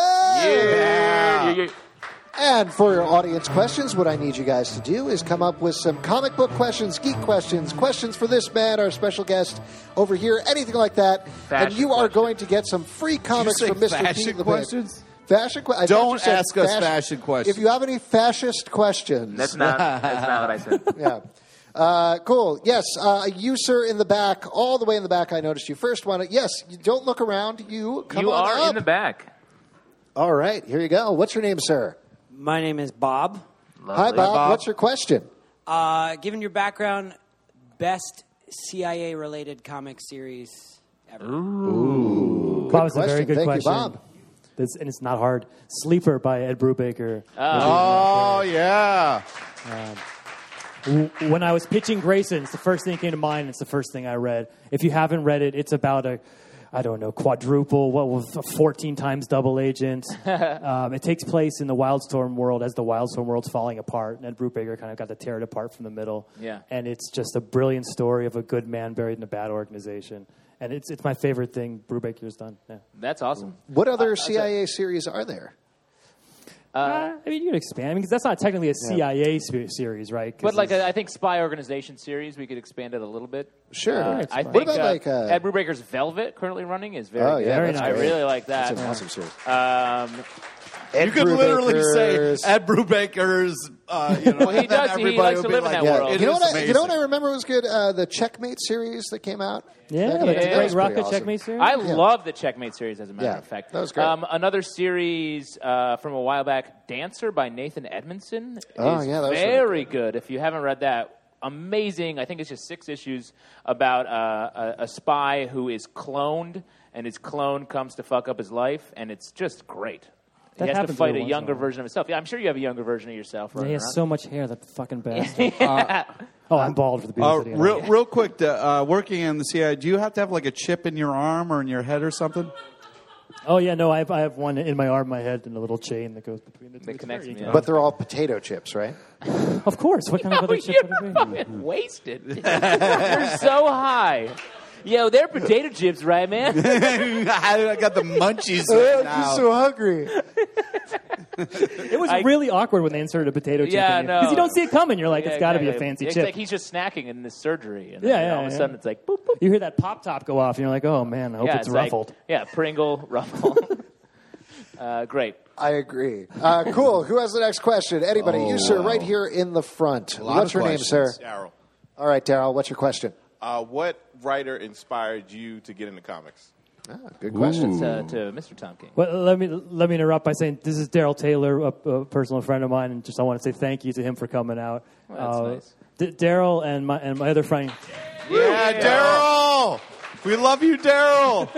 Yeah. And for your audience questions, what I need you guys to do is come up with some comic book questions, geek questions, questions for this man, our special guest over here, anything like that. Fashion and you are questions. going to get some free comics say from Mr. fashion Pete the questions? Fashion questions. Don't ask us fashion questions. If you have any fascist questions. That's not what I said. Yeah. Cool. Yes, you, sir, in the back, all the way in the back, I noticed you first. Yes, you don't look around. You come You on are up. in the back. All right, here you go. What's your name, sir? My name is Bob. Hi, Bob. What's your question? Given your background, best CIA-related comic series ever. Bob, it's a very good Thank question. you, Bob. And it's not hard. Sleeper by Ed Brubaker. Oh, yeah. When I was pitching Grayson, it's the first thing that came to mind. It's the first thing I read. If you haven't read it, it's about I don't know, quadruple, 14 times double agent. It takes place in the Wildstorm world as the Wildstorm world's falling apart. And Ed Brubaker kind of got to tear it apart from the middle. Yeah. And it's just a brilliant story of a good man buried in a bad organization. And it's my favorite thing Brubaker's done. Yeah. That's awesome. What other CIA series are there? I mean, you could expand. I mean, because that's not technically a CIA series, right? But like I think spy organization series, we could expand it a little bit. Sure. I What think about like Ed Brubaker's Velvet currently running is very Oh, good. yeah, Very that's nice. I great. really like that. That's an awesome series. You Ed could literally say Brubaker's- Ed Brubaker's. Well, he does. He likes to live in that world. It You know is what? amazing. You know what I remember was good? The Checkmate series that came out. Yeah, That- the that Great was pretty Rocket awesome. Checkmate series. I love the Checkmate series, as a matter Yeah, of fact. that was great. Another series from a while back, Dancer by Nathan Edmondson. Oh, is yeah, that was very really good. If you haven't read that, amazing. I think it's just 6 issues about a spy who is cloned, and his clone comes to fuck up his life, and it's just great. That He has to happens fight every a once in a younger while. version of himself. Yeah, I'm sure you have a younger version of yourself. Yeah, Running he has around. so much hair, that fucking bastard. I'm bald for the beauty. Real quick, working in the CIA, do you have to have like a chip in your arm or in your head or something? Oh yeah, no, I have one in my arm, my head, and a little chain that goes between the two. That It's connects very me, easy. But they're all potato chips, right? Of course, what kind of other chip You're would it be? fucking wasted. You're so high. Yo, they're potato chips, right, man? I got the munchies right now. hungry. It was really awkward when they inserted a potato chip Yeah, in you. no. Because you don't see it coming. You're like, Yeah, it's got to be a exactly. fancy It's chip. like he's just snacking in this surgery. And Yeah, then yeah, all of a yeah. sudden it's like, boop, boop. You hear that pop top go off, and you're like, oh man, I hope Yeah, it's like- ruffled. yeah, Pringle, Ruffle. Great. I agree. Cool. Who has the next question? Anybody? You, sir, right here in the front. What's your name, sir? Daryl. All right, Daryl. What's your question? What writer inspired you to get into comics? Good question. To Mr. Tom King. Well, let me interrupt by saying this is Daryl Taylor, a personal friend of mine, and just I want to say thank you to him for coming out. Well, that's nice. Daryl and my other friend. Yeah, Daryl! We love you, Daryl!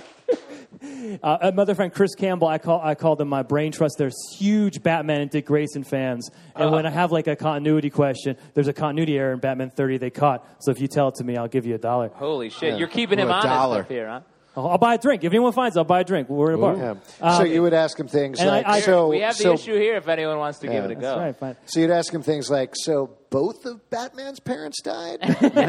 My other friend Chris Campbell, I call them my brain trust. They're huge Batman and Dick Grayson fans, and when I have like a continuity question, there's a continuity error in Batman 30 they caught. So if you tell it to me, I'll give you $1. Holy shit. You're keeping him honest up here, huh? I'll buy a drink. If anyone finds it, I'll buy a drink. We're in a bar. Yeah. So you would ask him things and like, I- so We have the so, issue here if anyone wants to give it a That's go. right, fine. so you'd ask him things like, so both of Batman's parents died?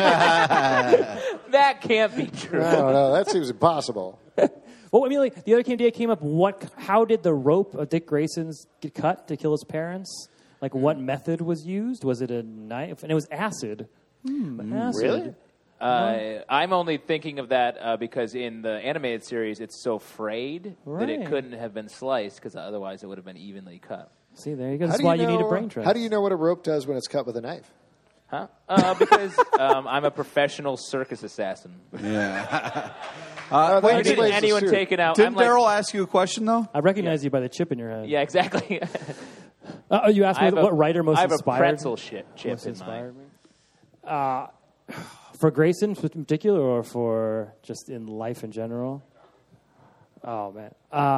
That can't be true. I don't know. That seems impossible. Well, I mean, like the other day came up. How did the rope of Dick Grayson's get cut to kill his parents? Like, what method was used? Was it a knife? And it was acid. Acid. Really? I'm only thinking of that because in the animated series, it's so frayed that it Right. couldn't have been sliced because otherwise it would have been evenly cut. See, there you go. How That's do why you need a know- brain trust. How do you know what a rope does when it's cut with a knife? Huh? Because I'm a professional circus assassin. Yeah. That Where did explains the anyone suit. take it out? Didn't I'm like, Daryl ask you a question, though? I recognize you by the chip in your head. yeah, exactly. You asked I me have what writer most I have inspired a pretzel chip most in inspired mind. me? For Grayson in particular, or for just in life in general? Oh man.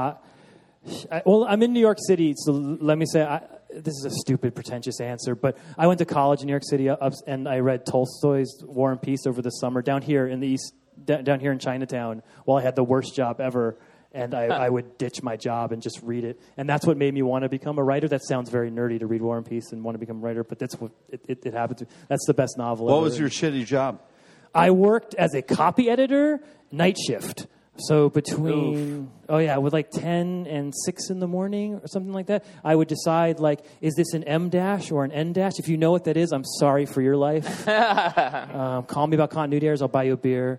Well, I'm in New York City, so let me say this is a stupid, pretentious answer, but I went to college in New York City, and I read Tolstoy's War and Peace over the summer down here in the East, down here in Chinatown, while I had the worst job ever. And I would ditch my job and just read it. And that's what made me want to become a writer. That sounds very nerdy to read War and Peace and want to become a writer, but that's what it happened to. That's the best novel What ever was your written. shitty job? I worked as a copy editor, night shift. So between, with like 10 and 6 in the morning or something like that, I would decide, like, is this an M dash or an N dash? If you know what that is, I'm sorry for your life. Call me about continuity errors. I'll buy you a beer.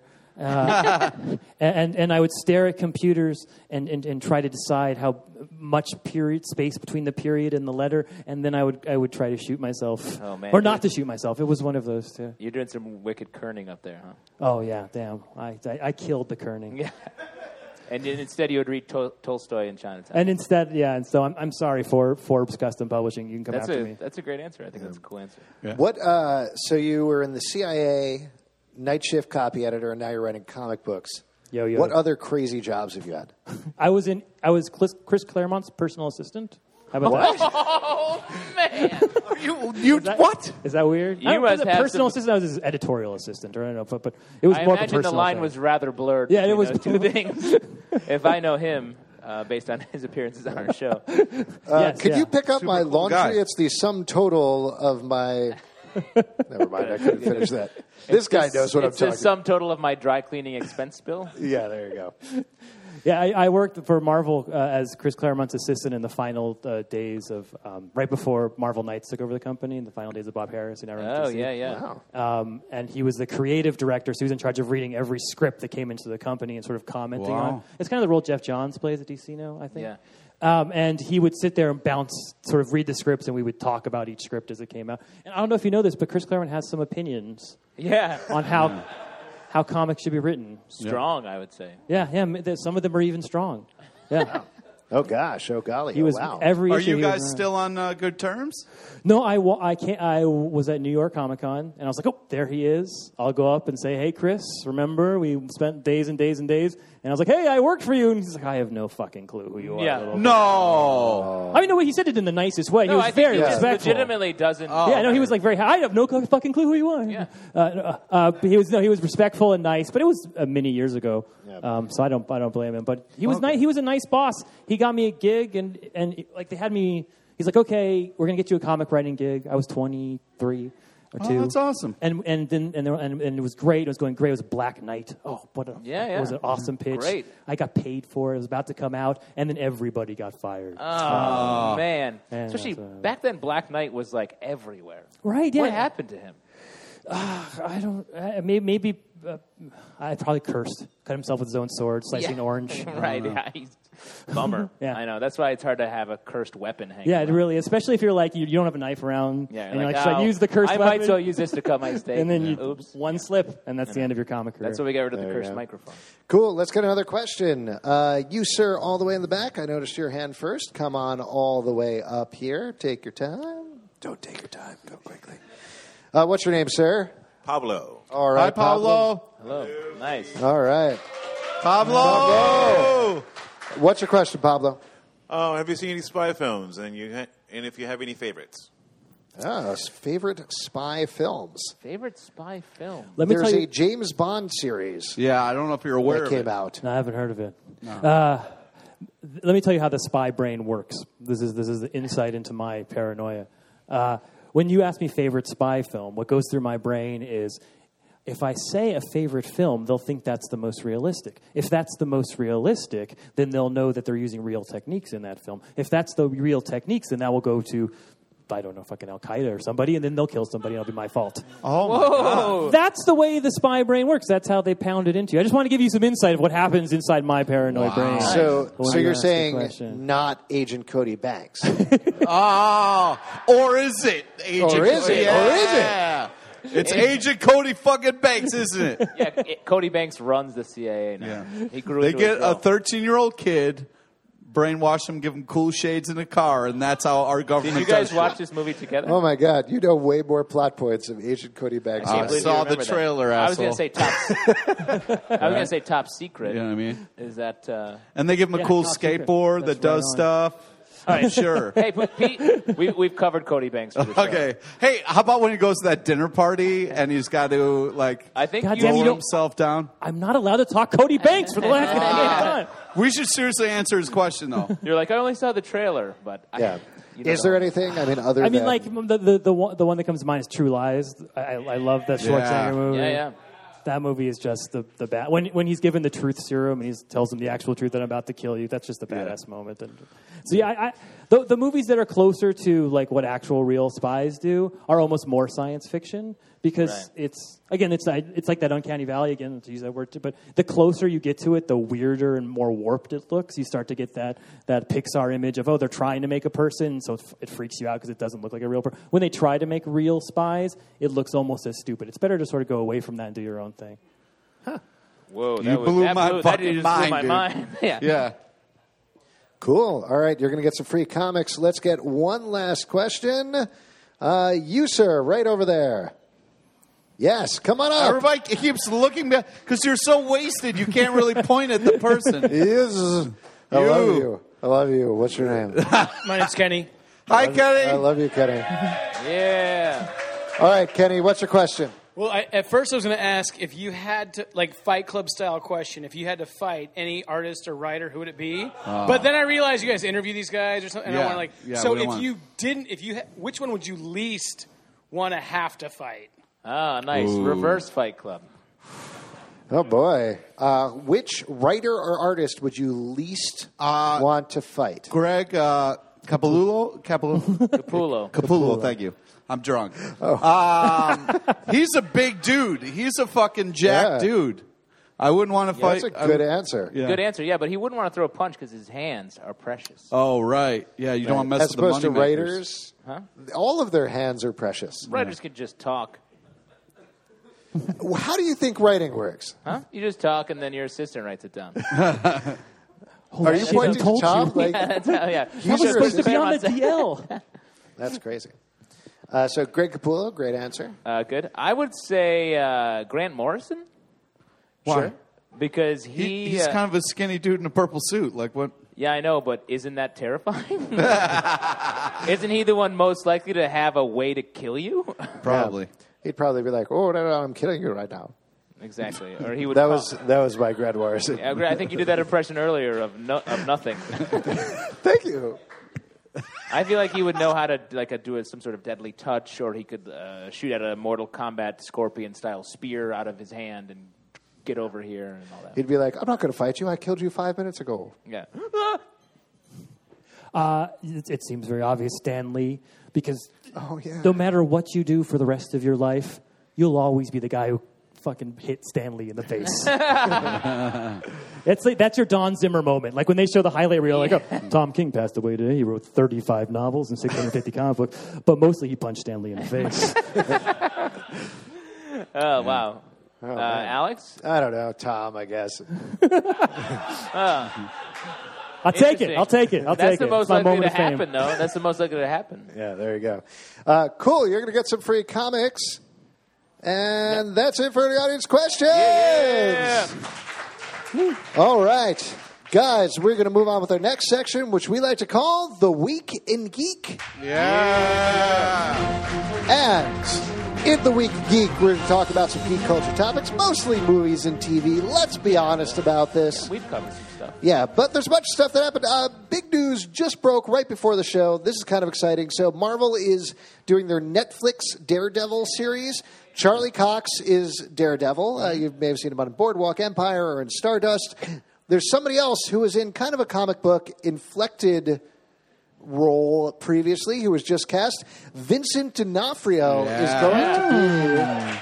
And I would stare at computers and try to decide how much period space between the period and the letter, and then I would try to shoot myself, Oh, man. or not to shoot myself. It was one of those two. You're doing some wicked kerning up there, huh? Oh yeah, damn! I killed the kerning. Yeah. And then instead you would read Tolstoy in Chinatown. And instead, and so I'm sorry for Forbes Custom Publishing. You can come after me. That's a great answer. I think that's a cool answer. Yeah. What? So you were in the CIA, night shift copy editor, and now you're writing comic books. Yo. What other crazy jobs have you had? I was Chris Claremont's personal assistant. How about that? Oh man! What? Is that weird? You I don't know, must the have personal some- assistant. I was his editorial assistant, or I don't know, but it was I more of a imagine the personal line thing. was rather blurred. Yeah, it between was- those two things. If I know him, based on his appearances on our show, Yes, Could yeah. you pick up my cool laundry? guy. It's the sum total of my. Never mind. I couldn't finish that. This guy knows what I'm it's the talking. sum total of my dry cleaning expense bill. Yeah, there you go. Yeah, I worked for Marvel as Chris Claremont's assistant in the final days of right before Marvel Knights took over the company, in the final days of Bob Harris. Oh yeah. Wow. And he was the creative director, so he was in charge of reading every script that came into the company and sort of commenting on it. Wow. It's kind of the role Jeff Johns plays at DC now, I think. Yeah. And he would sit there and sort of read the scripts, and we would talk about each script as it came out. And I don't know if you know this, but Chris Claremont has some opinions Yeah. on how comics should be written. Strong, I would say. Yeah, some of them are even strong. Yeah. Oh gosh. Oh golly. He was wow. every Are issue you he was guys around. still on good terms? No, I can't. I was at New York Comic Con, and I was like, "Oh, there he is." I'll go up and say, "Hey, Chris, remember we spent days and days and days?" And I was like, "Hey, I worked for you." And he's like, "I have no fucking clue who you are." Yeah. little No. I mean, no, he said it in the nicest way. No, he was I think very he just respectful. legitimately doesn't. Yeah, no, he was like very. I have no fucking clue who you are. Yeah. But he was respectful and nice. But it was many years ago, so I don't blame him. But he was nice. He was a nice boss. He got me a gig, and like they had me. He's like, okay, we're gonna get you a comic writing gig. I was 23 or 2. Oh, that's awesome. And it was great. It was going great. It was Black Knight. Oh, what a Yeah. It was an awesome pitch. Great. I got paid for it. It was about to come out, and then everybody got fired. Oh man! Yeah, Especially so- back then, Black Knight was like everywhere. Right? Yeah. What happened to him? I don't. Maybe. I probably cursed. Cut himself with his own sword, slicing orange. Right? Yeah. He's bummer. Yeah. I know. That's why it's hard to have a cursed weapon hanging. Yeah, around. it really, especially if you're like you don't have a knife around, Yeah. and you're like, "Oh, should I use the cursed I weapon? might as well use this to cut my steak. And then you Oops. one slip, and that's the end of your comic career. That's why we got rid of the There you cursed go. microphone. Cool. Let's get another question. You, sir, all the way in the back. I noticed your hand first. Come on all the way up here. Take your time. Don't take your time. Go quickly. What's your name, sir? Pablo. All right, Hi, Pablo. Hello. Nice. All right. Pablo. What's your question, Pablo? Have you seen any spy films? And if you have any favorites? Favorite spy films. Favorite spy film? Let me There's tell a you. James Bond series Yeah, I don't know if you're aware that of came it. out. No, I haven't heard of it. Let me tell you how the spy brain works. This is the insight into my paranoia. When you ask me favorite spy film, what goes through my brain is, if I say a favorite film, they'll think that's the most realistic. If that's the most realistic, then they'll know that they're using real techniques in that film. If that's the real techniques, then that will go to, I don't know, fucking Al-Qaeda or somebody, and then they'll kill somebody, and it'll be my fault. Oh, my God. That's the way the spy brain works. That's how they pound it into you. I just want to give you some insight of what happens inside my paranoid brain. So When you're ask the saying question. not Agent Cody Banks. Or is it Agent Or is it? Yeah. Or is it? It's Agent Cody fucking Banks, isn't it? Yeah, Cody Banks runs the CIA now. Yeah. He grew They into get his a role. 13-year-old kid, brainwash him, give him cool shades in a car, and that's how our government Did you guys does watch shit. this movie together? Oh my God! You know way more plot points of Agent Cody Banks. I can't I believe saw you the remember that. trailer, I was going asshole. to say top. I was going to say top secret. You know what I mean? Is that? And they give him a Yeah, cool top secret. skateboard That's that does right on. stuff. Sure. Hey, Pete, we've covered Cody Banks for the show. Okay. Hey, how about when he goes to that dinner party and he's got to, like, I think God you, damn, you lower don't- himself down? I'm not allowed to talk Cody Banks for the last time. We should seriously answer his question, though. you're like, I only saw the trailer, but Yeah. you know. Is there anything? I mean, other I mean, than like the one that comes to mind is True Lies. I love that Schwarzenegger Yeah. movie. Yeah. That movie is just the bad. When he's given the truth serum and he tells him the actual truth that I'm about to kill you, that's just a badass moment. And so yeah, the movies that are closer to like what actual real spies do are almost more science fiction because Right. it's like that uncanny valley again to use that word. But the closer you get to it, the weirder and more warped it looks. You start to get that Pixar image of they're trying to make a person, so it freaks you out because it doesn't look like a real person. When they try to make real spies, it looks almost as stupid. It's better to sort of go away from that and do your own thing. Whoa, You blew my that fucking just mind, blew my dude. mind. Yeah. Yeah. Cool. All right, you're going to get some free comics. Let's get one last question. You, sir, right over there. Yes, come on up. Everybody keeps looking back because you're so wasted you can't really point at the person. Yes. I love you. I love you. What's your name? My name's Kenny. Hi, Kenny. I love you, Kenny. Yeah. All right, Kenny, what's your question? Well, at first I was going to ask if you had to, like, Fight Club style question, if you had to fight any artist or writer, who would it be? But then I realized you guys interview these guys or something, and I want to, so if you didn't, which one would you least want to have to fight? Oh, nice. Reverse Fight Club. Oh, boy. Which writer or artist would you least want to fight? Greg Capullo? Capullo, thank you. I'm drunk. He's a big dude. He's a fucking jacked dude. I wouldn't want to fight. That's a good answer. Yeah. Good answer, yeah, but he wouldn't want to throw a punch because his hands are precious. Oh, right. Yeah, you don't want to mess As with the money opposed to makers. writers, all of their hands are precious. Writers could just talk. How do you think writing works? Huh? You just talk and then your assistant writes it down. Are you pointing to Tom? Like, That's how, yeah. He's You're supposed to be your on the assistant. DL. that's crazy. So Greg Capullo, great answer. Good. I would say Grant Morrison. Why? Sure. Because He's kind of a skinny dude in a purple suit. Like what? Yeah, I know, but isn't that terrifying? Isn't he the one most likely to have a way to kill you? Probably. He'd probably be like, "Oh, no, I'm killing you right now." Exactly. Or he would. That was my Grant Morrison. I think you did that impression earlier of nothing. Thank you. I feel like he would know how to do some sort of deadly touch, or he could shoot at a Mortal Kombat Scorpion style spear out of his hand and get over here and all that. He'd be like, "I'm not going to fight you. I killed you 5 minutes ago." Yeah. It seems very obvious, Stan Lee, because No matter what you do for the rest of your life, you'll always be the guy who fucking hit Stan Lee in the face. That's your Don Zimmer moment. Like when they show the highlight reel, like, oh, Tom King passed away today. He wrote 35 novels and 650 comic books, but mostly he punched Stan Lee in the face. Oh, wow. Alex? I don't know, Tom, I guess. I'll take it. I'll take it. That's the it. most It's my likely moment to of fame. happen, though. That's the most likely to happen. Yeah, there you go. Cool. You're going to get some free comics. And that's it for the audience questions. Yeah. All right. Guys, we're going to move on with our next section, which we like to call The Week in Geek. Yeah. And in The Week in Geek, we're going to talk about some geek culture topics, mostly movies and TV. Let's be honest about this. We've covered some stuff. Yeah, but there's a bunch of stuff that happened. Big news just broke right before the show. This is kind of exciting. So Marvel is doing their Netflix Daredevil series. Charlie Cox is Daredevil. You may have seen him on Boardwalk Empire or in Stardust. There's somebody else who was in kind of a comic book inflected role previously who was just cast. Vincent D'Onofrio is going to be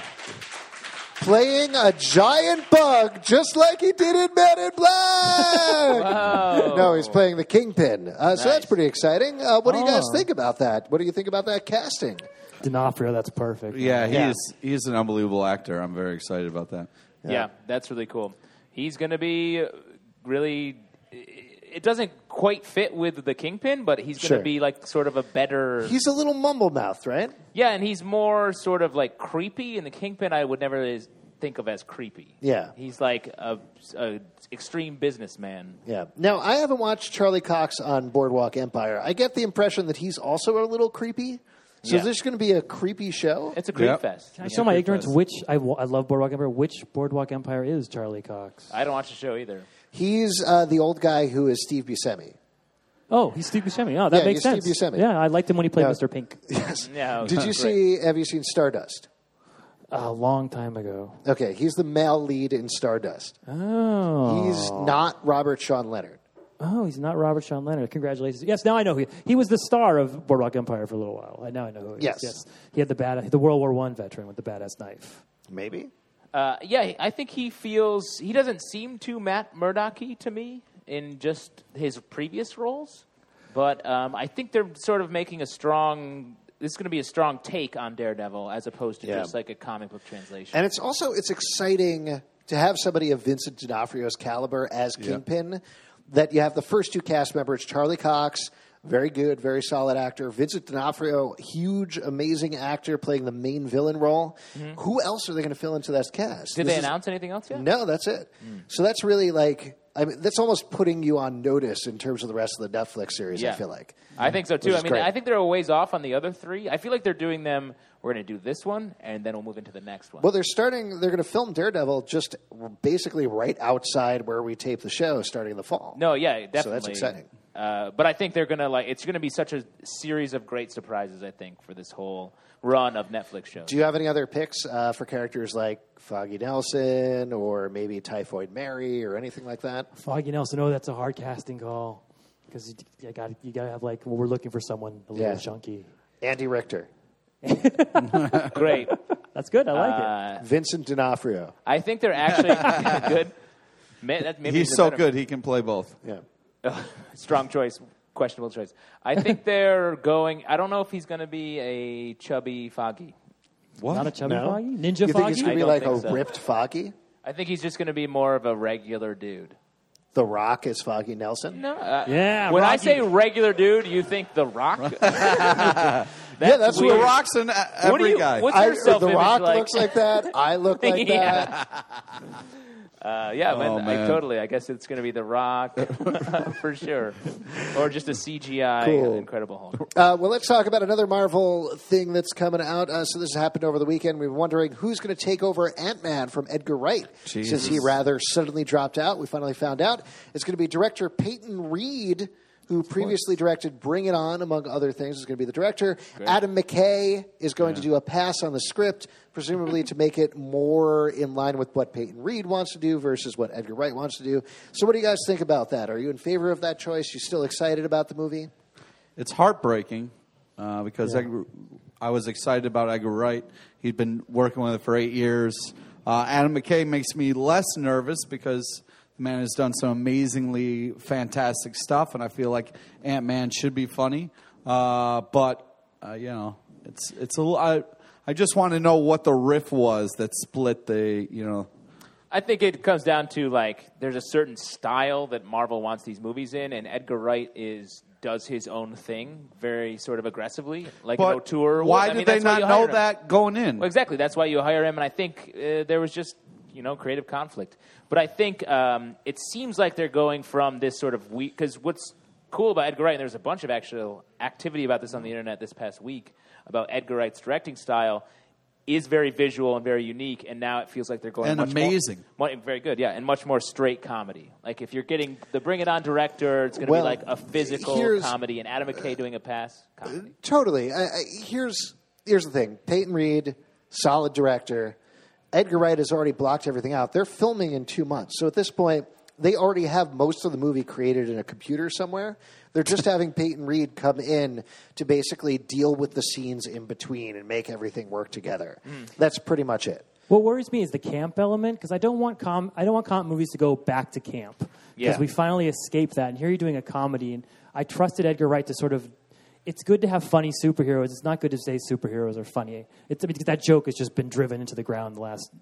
playing a giant bug just like he did in Men in Black. Wow. No, he's playing the Kingpin. So that's pretty exciting. What do you guys think about that? What do you think about that casting? D'Onofrio, that's perfect. Yeah, he's an unbelievable actor. I'm very excited about that. Yeah, that's really cool. He's going to be really... It doesn't quite fit with the Kingpin, but he's going to be like sort of a better... He's a little mumble-mouthed, right? Yeah, and he's more sort of like creepy, and the Kingpin I would never think of as creepy. Yeah. He's like a extreme businessman. Yeah. Now, I haven't watched Charlie Cox on Boardwalk Empire. I get the impression that he's also a little creepy. So is this going to be a creepy show? It's a creep fest. Can I show my ignorance? I love Boardwalk Empire. Which Boardwalk Empire is Charlie Cox? I don't watch the show either. He's the old guy who is Steve Buscemi. Oh, he's Steve Buscemi. Oh, that makes sense. Steve Buscemi. Yeah, I liked him when he played Mr. Pink. Yes. Yeah, Did you have you seen Stardust? A long time ago. Okay, he's the male lead in Stardust. Oh. He's not Robert Sean Leonard. Oh, he's not Robert Sean Leonard. Congratulations. Yes, now I know who he was the star of Boardwalk Empire for a little while. Now I know who he is. Yes. He had the World War I veteran with the badass knife. Maybe. Yeah, I think he doesn't seem too Matt Murdock-y to me in just his previous roles. But I think they're sort of making this is going to be a strong take on Daredevil as opposed to just like a comic book translation. And it's exciting to have somebody of Vincent D'Onofrio's caliber as Kingpin, that you have the first two cast members, Charlie Cox, Very good, very solid actor. Vincent D'Onofrio, huge, amazing actor playing the main villain role. Mm-hmm. Who else are they going to fill into that cast? Did they announce anything else yet? No, that's it. So that's really like, I mean, that's almost putting you on notice in terms of the rest of the Netflix series, I feel like. I think so, too. I mean, great. I think they're a ways off on the other three. I feel like they're doing them, we're going to do this one, and then we'll move into the next one. Well, they're going to film Daredevil just basically right outside where we tape the show starting in the fall. No, yeah, definitely. So that's exciting. But I think they're going to, it's going to be such a series of great surprises, I think, for this whole run of Netflix shows. Do you have any other picks for characters like Foggy Nelson or maybe Typhoid Mary or anything like that? Foggy Nelson, that's a hard casting call. Because you got to have, we're looking for someone a little chunky. Andy Richter. Great. That's good. I like it. Vincent D'Onofrio. I think they're actually good. Maybe he's so good, he can play both. Yeah. Strong choice. Questionable choice. I think they're going... I don't know if he's going to be a chubby Foggy. What? Not a chubby Foggy? Ninja you Foggy? think he's going to be like a ripped Foggy? I think he's just going to be more of a regular dude. The Rock is Foggy Nelson? No. Yeah. When Rocky. I say regular dude, you think The Rock? That's weird. The Rock's in every guy. What's your self-image The Rock like? looks like that. I look like that. Totally. I guess it's going to be The Rock for sure, or just a CGI Incredible Hulk. Well, let's talk about another Marvel thing that's coming out. So this has happened over the weekend. We were wondering who's going to take over Ant-Man from Edgar Wright, since he rather suddenly dropped out. We finally found out it's going to be director Peyton Reed, who previously directed Bring It On, among other things, is going to be the director. Great. Adam McKay is going to do a pass on the script, presumably to make it more in line with what Peyton Reed wants to do versus what Edgar Wright wants to do. So what do you guys think about that? Are you in favor of that choice? You still excited about the movie? It's heartbreaking because I was excited about Edgar Wright. He'd been working with it for 8 years. Adam McKay makes me less nervous because... man has done some amazingly fantastic stuff, and I feel like Ant-Man should be funny. But it's a little. I just want to know what the riff was that split the. I think it comes down to there's a certain style that Marvel wants these movies in, and Edgar Wright does his own thing very sort of aggressively, like an auteur. Why did they not know that going in? Well, exactly. That's why you hire him, and I think there was just. Creative conflict. But I think it seems like they're going from this sort of weak... Because what's cool about Edgar Wright, and there's a bunch of actual activity about this on the internet this past week, about Edgar Wright's directing style, is very visual and very unique, and now it feels like they're going much amazing. Very good, yeah, and much more straight comedy. Like, if you're getting the Bring It On director, it's going to be like a physical comedy, and Adam McKay doing a pass comedy. Totally. Here's the thing. Peyton Reed, solid director... Edgar Wright has already blocked everything out. They're filming in 2 months. So at this point, they already have most of the movie created in a computer somewhere. They're just having Peyton Reed come in to basically deal with the scenes in between and make everything work together. That's pretty much it. What worries me is the camp element, because I don't want camp movies to go back to camp. Because we finally escaped that. And here you're doing a comedy. And I trusted Edgar Wright to sort of... It's good to have funny superheroes. It's not good to say superheroes are funny. Because that joke has just been driven into the ground the last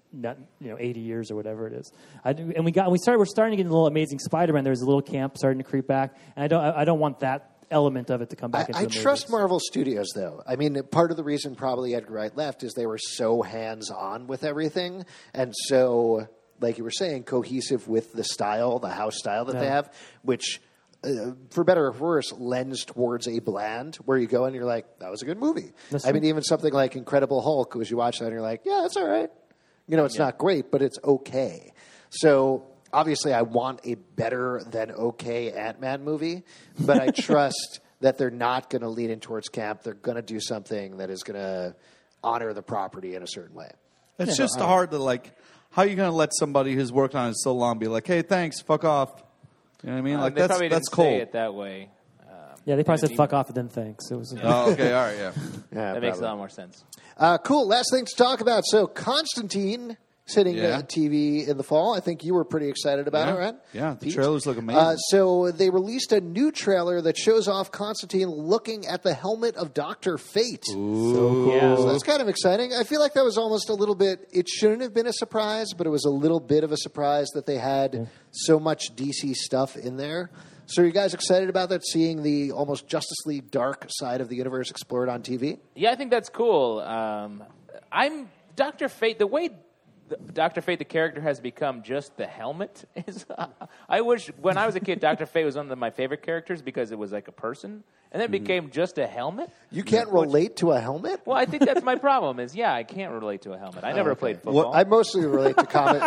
80 years or whatever it is. We're starting to get a little Amazing Spider-Man. There's a little camp starting to creep back, and I don't want that element of it to come back into the movies. I trust Marvel Studios, though. I mean, part of the reason probably Edgar Wright left is they were so hands-on with everything, and so, like you were saying, cohesive with the style, the house style that they have, which... for better or worse, lends towards a bland where you go and you're like, that was a good movie. I mean, even something like Incredible Hulk, as you watch that and you're like, yeah, that's all right. It's not great, but it's okay. So obviously I want a better than okay Ant-Man movie, but I trust that they're not going to lean in towards camp. They're going to do something that is going to honor the property in a certain way. It's just hard to how are you going to let somebody who's worked on it so long be like, hey, thanks, fuck off. You know what I mean? They probably that's didn't cool. say it that way. They probably said fuck off and then thanks. It was. Oh, okay, all right, yeah. That makes a lot more sense. Cool. Last thing to talk about. So Constantine hitting TV in the fall. I think you were pretty excited about it, right? Yeah, the Pete? trailers look amazing. So they released a new trailer that shows off Constantine looking at the helmet of Dr. Fate. Ooh. So cool. So that's kind of exciting. I feel like that was almost a little bit, it shouldn't have been a surprise, but it was a little bit of a surprise that they had so much DC stuff in there. So are you guys excited about that, seeing the almost Justice League dark side of the universe explored on TV? Yeah, I think that's cool. I'm Dr. Fate. The way Dr. Fate, the character, has become just the helmet is. I wish when I was a kid, Dr. Fate was one of my favorite characters because it was like a person, and then it became just a helmet. You can't relate to a helmet? Well, I think that's my problem. Is I can't relate to a helmet. I never played football. I mostly relate to comic.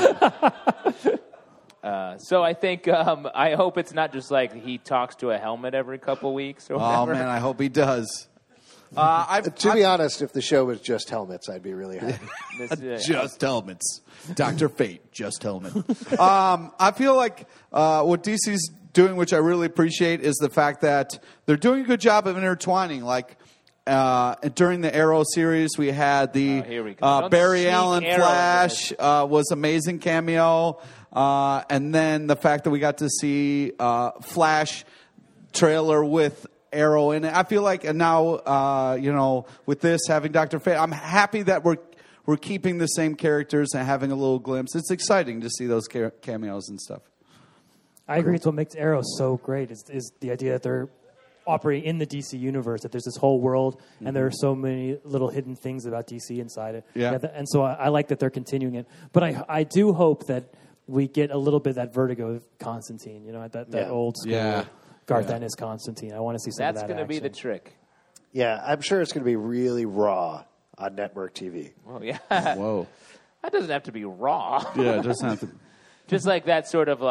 So I think I hope it's not just like he talks to a helmet every couple weeks or whatever. Oh man, I hope he does. To be honest, if the show was just helmets, I'd be really happy. Just helmets. Dr. Fate, just helmet. I feel like what DC's doing, which I really appreciate, is the fact that they're doing a good job of intertwining. Like during the Arrow series, we had the Barry Allen Flash was amazing cameo. And then the fact that we got to see Flash trailer with Arrow in it. I feel like, and now, with this, having Dr. Fate, I'm happy that we're keeping the same characters and having a little glimpse. It's exciting to see those cameos and stuff. I agree. It's what makes Arrow so great is the idea that they're operating in the DC universe, that there's this whole world, and there are so many little hidden things about DC inside it. Yeah. And so I like that they're continuing it. But I do hope that we get a little bit of that vertigo of Constantine, that old school Garth Ennis Constantine. I want to see some of that That's going to be the trick. Yeah, I'm sure it's going to be really raw on network TV. Oh, yeah. Whoa. That doesn't have to be raw. Yeah, it doesn't have to. Just like that sort of,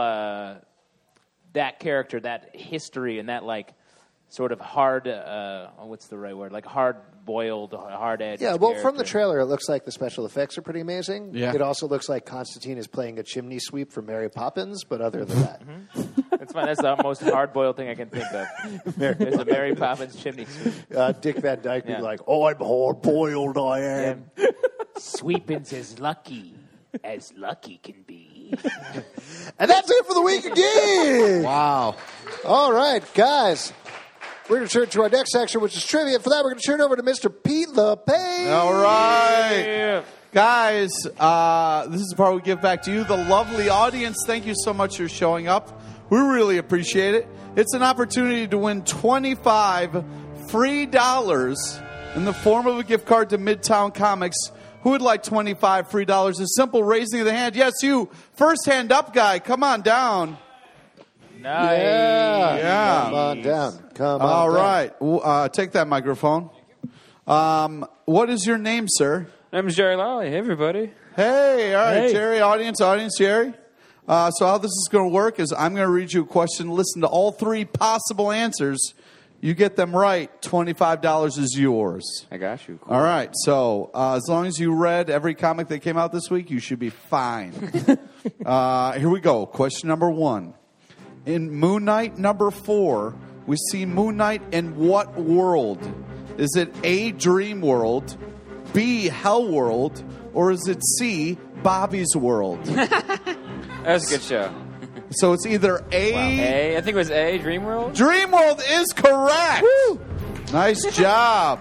that character, that history, and that, like, sort of hard, what's the right word? Like hard-boiled, hard-edged Yeah, well, character. from the trailer, it looks like the special effects are pretty amazing. Yeah. It also looks like Constantine is playing a chimney sweep for Mary Poppins, but other than that. That's fine. That's the most hard-boiled thing I can think of. There's a Mary Poppins chimney sweep. Dick Van Dyke being like, oh, I'm hard-boiled, I am. Sweepin's as lucky as lucky can be. And that's it for the week again. Wow. All right, guys. We're going to turn to our next section, which is trivia. For that, we're going to turn over to Mr. Pete LePage. All right. Guys, this is the part we give back to you, the lovely audience. Thank you so much for showing up. We really appreciate it. It's an opportunity to win $25 free in the form of a gift card to Midtown Comics. Who would like $25 free? A simple raising of the hand. Yes, you. First hand up guy. Come on down. Nice. Yeah. Come on down. Come on All down. right. Take that microphone. What is your name, sir? My name is Jerry Lally. Hey, everybody. Hey, all right, Hey. Jerry, audience, Jerry. So how this is going to work is I'm going to read you a question, listen to all three possible answers. You get them right, $25 is yours. I got you. Cool. All right, so as long as you read every comic that came out this week, you should be fine. Here we go. Question number 1. In Moon Knight number 4, we see Moon Knight in what world? Is it A, Dream World, B, Hell World, or is it C, Bobby's World? That was a good show. So it's either A. A, I think it was A, Dream World. Dream World is correct. Woo! Nice job.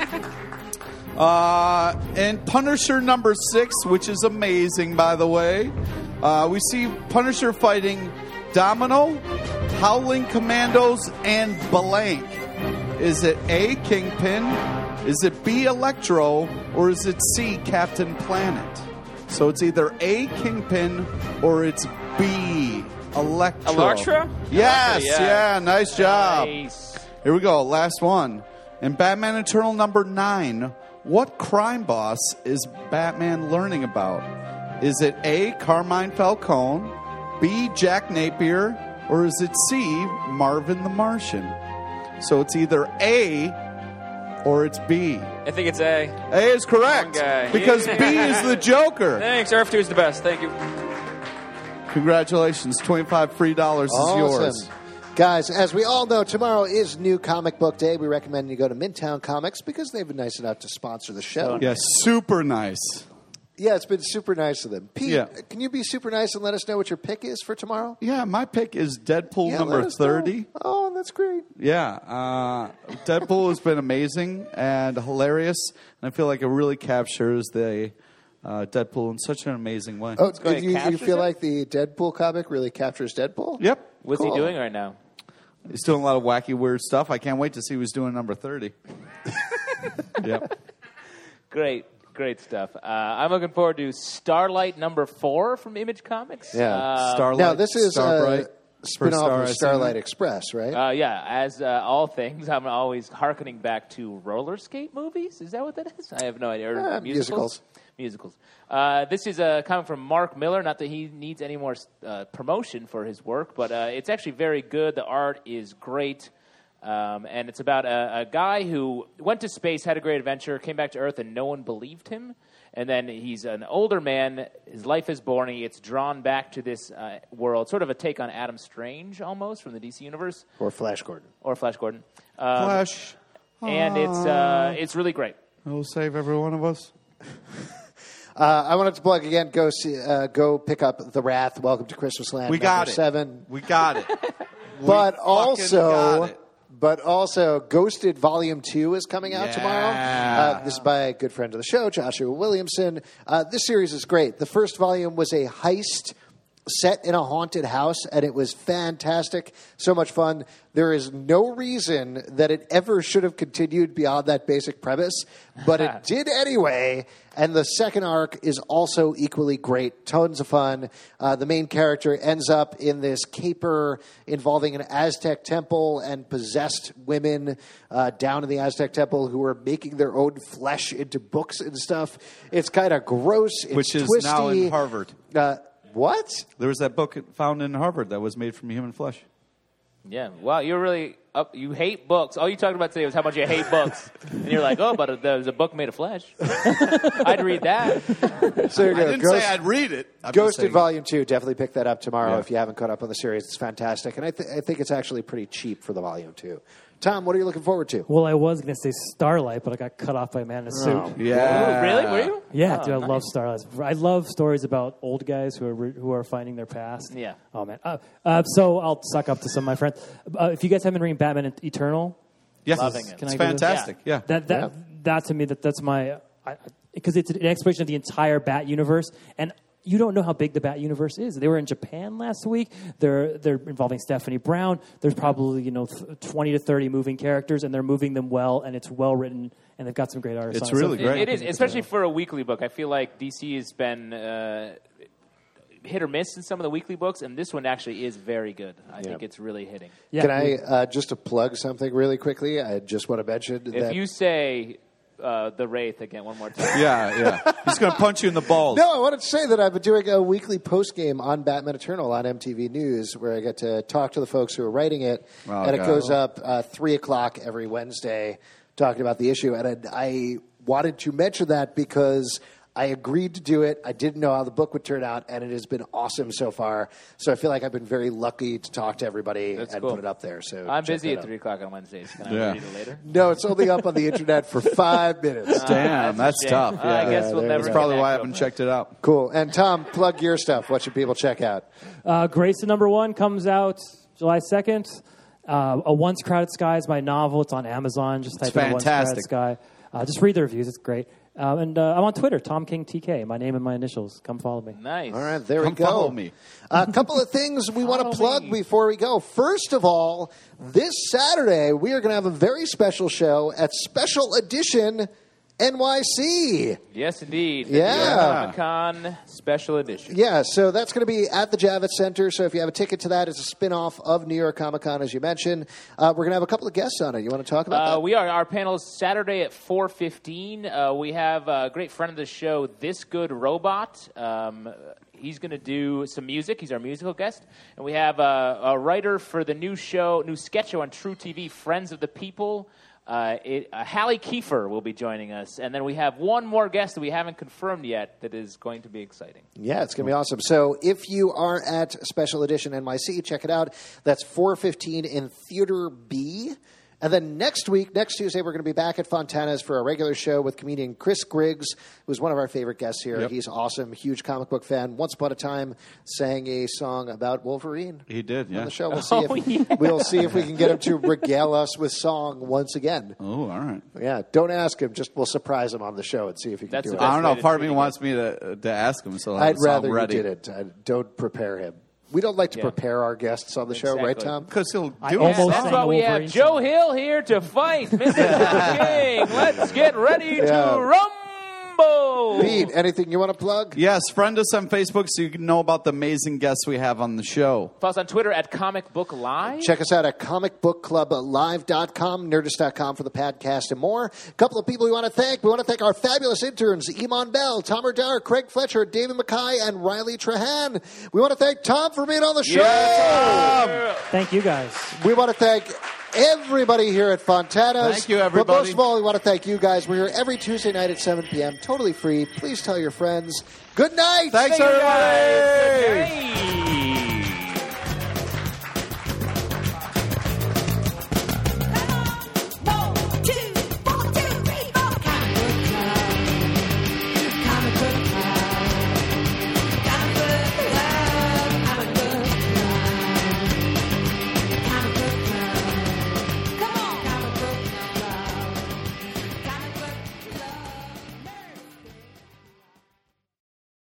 And Punisher number 6, which is amazing, by the way. We see Punisher fighting Domino, Howling Commandos, and Blank. Is it A, Kingpin? Is it B, Electro? Or is it C, Captain Planet? So it's either A, Kingpin, or it's B, Electro. Electra? Yes, Electra, yeah, nice job. Nice. Here we go, last one. In Batman Eternal number 9, what crime boss is Batman learning about? Is it A, Carmine Falcone, B, Jack Napier, or is it C, Marvin the Martian? So it's either A or it's B. I think it's A. A is correct. Wrong guy. Because Yeah. B is the Joker. Thanks. RF2 is the best. Thank you. Congratulations. $25 free is yours. Guys, as we all know, tomorrow is New Comic Book Day. We recommend you go to Midtown Comics because they've been nice enough to sponsor the show. Yeah, super nice. Yeah, it's been super nice of them. Pete, Yeah. can you be super nice and let us know what your pick is for tomorrow? Yeah, my pick is Deadpool Yeah, number let us know. 30. Oh, that's great. Yeah, Deadpool has been amazing and hilarious, and I feel like it really captures the Deadpool in such an amazing way. Oh, go ahead, you captures feel it? like the Deadpool comic really captures Deadpool? Yep. What's Cool. he doing right now? He's doing a lot of wacky, weird stuff. I can't wait to see who's doing number 30. Yep. Great stuff. I'm looking forward to Starlight number 4 from Image Comics. Yeah. Starlight. Now, this is Starbright. a spin-off Star, of I Starlight assume. Express, right? Yeah, as all things, I'm always hearkening back to roller skate movies. Is that what that is? I have no idea. Or musicals. Musicals. This is a comic from Mark Miller. Not that he needs any more promotion for his work, but it's actually very good. The art is great. And it's about a guy who went to space, had a great adventure, came back to Earth, and no one believed him. And then he's an older man. His life is boring. He gets drawn back to this world, sort of a take on Adam Strange almost from the DC universe. Or Flash Gordon. Or Flash Gordon. Flash. And it's really great. It'll save every one of us. I wanted to plug again. Go pick up The Wrath. Welcome to Christmas Land. We got number it. 7. We got it. But got also, Ghosted Volume 2 is coming out tomorrow. This is by a good friend of the show, Joshua Williamson. This series is great. The first volume was a heist set in a haunted house, and it was fantastic. So much fun. There is no reason that it ever should have continued beyond that basic premise, but it did anyway. And the second arc is also equally great. Tons of fun. The main character ends up in this caper involving an Aztec temple and possessed women down in the Aztec temple who are making their own flesh into books and stuff. It's kind of gross. It's Which is twisty. now in Harvard. What? There was that book found in Harvard that was made from human flesh. Yeah. Wow, you're really up. You hate books. All you talked about today was how much you hate books. And you're like, oh, but there's a book made of flesh. I'd read that. So there you go. I didn't say I'd read it. I'm just Ghosted saying- Volume 2. Definitely pick that up tomorrow Yeah. if you haven't caught up on the series. It's fantastic. And I think it's actually pretty cheap for the Volume 2. Tom, what are you looking forward to? Well, I was going to say Starlight, but I got cut off by a man in a suit. Oh. Yeah. Oh, really? Were you? Yeah, Oh, dude, I nice. love Starlight. I love stories about old guys who are finding their past. Yeah. Oh man. So I'll suck up to some of my friends. If you guys haven't been reading Batman Eternal, Yes. Loving it. Can It's I go to- fantastic. Yeah. that to me that's my because it's an exploration of the entire Bat universe, and you don't know how big the Bat universe is. They were in Japan last week. They're involving Stephanie Brown. There's probably 20 to 30 moving characters, and they're moving them well, and it's well written, and they've got some great artists. It's on really So- great. It is, especially for a weekly book. I feel like DC has been hit or miss in some of the weekly books, and this one actually is very good. I think it's really hitting. Yeah, Can I just to plug something really quickly? I just want to mention If that. you say the Wraith again one more time. Yeah. He's going to punch you in the balls. No, I wanted to say that I've been doing a weekly post game on Batman Eternal on MTV News, where I get to talk to the folks who are writing it, Oh, and it God. goes up 3:00 every Wednesday, talking about the issue. And I wanted to mention that because I agreed to do it. I didn't know how the book would turn out, and it has been awesome so far. So I feel like I've been very lucky to talk to everybody That's and cool. put it up there. So I'm check busy that at out. 3 o'clock on Wednesdays. Can I Yeah. read it later? No, it's only up on the internet for 5 minutes. Damn, that's a shame. tough. I guess we'll there never. That's probably connect, why I haven't girlfriend. checked it out. Cool. And Tom, plug your stuff. What should people check out? Grayson #1 comes out July 2nd. A Once Crowded Sky is my novel. It's on Amazon. Just type in Once Crowded fantastic. Sky. Just read the reviews. It's great. And I'm on Twitter, Tom King TK. My name and my initials. Come follow me. Nice. All right, there Come we go. follow me. A couple of things we want to plug me. before we go. First of all, this Saturday we are going to have a very special show at Special Edition NYC. Yes, indeed. Yeah. Comic-Con special edition. Yeah, so that's going to be at the Javits Center. So if you have a ticket to that, it's a spin-off of New York Comic Con, as you mentioned. We're going to have a couple of guests on it. You want to talk about that? We are. Our panel is Saturday at 4:15. We have a great friend of the show, This Good Robot. He's going to do some music. He's our musical guest. And we have a writer for the new sketch show on True TV, Friends of the People. Hallie Kiefer will be joining us. And then we have one more guest that we haven't confirmed yet that is going to be exciting. Yeah, it's going to be awesome. So if you are at Special Edition NYC, check it out. That's 4:15 in Theater B. And then next Tuesday, we're going to be back at Fontana's for a regular show with comedian Chris Griggs, who's one of our favorite guests here. Yep. He's awesome, huge comic book fan. Once upon a time, sang a song about Wolverine. He did, yeah. On the show, we'll see if we can get him to regale us with song once again. Oh, all right. Yeah, don't ask him. Just we'll surprise him on the show and see if he can do it. I don't know. Part of me wants me to ask him, so I'd rather you didn't. Don't prepare him. We don't like to prepare our guests on the show, right, Tom? Because he'll do almost it. That's why we have Joe Hill here to fight Mr. King. Let's get ready to rumble. Pete, anything you want to plug? Yes, friend us on Facebook so you can know about the amazing guests we have on the show. Follow us on Twitter at Comic Book Live. Check us out at comicbookclublive.com, nerdist.com for the podcast and more. A couple of people we want to thank. We want to thank our fabulous interns, Iman Bell, Tom Dar, Craig Fletcher, David Mackay, and Riley Trahan. We want to thank Tom for being on the show. Yeah. Thank you, guys. We want to thank everybody here at Fontana's. Thank you, everybody. But most of all, we want to thank you guys. We're here every Tuesday night at 7 p.m., totally free. Please tell your friends. Good night. Thanks, everybody. Good night.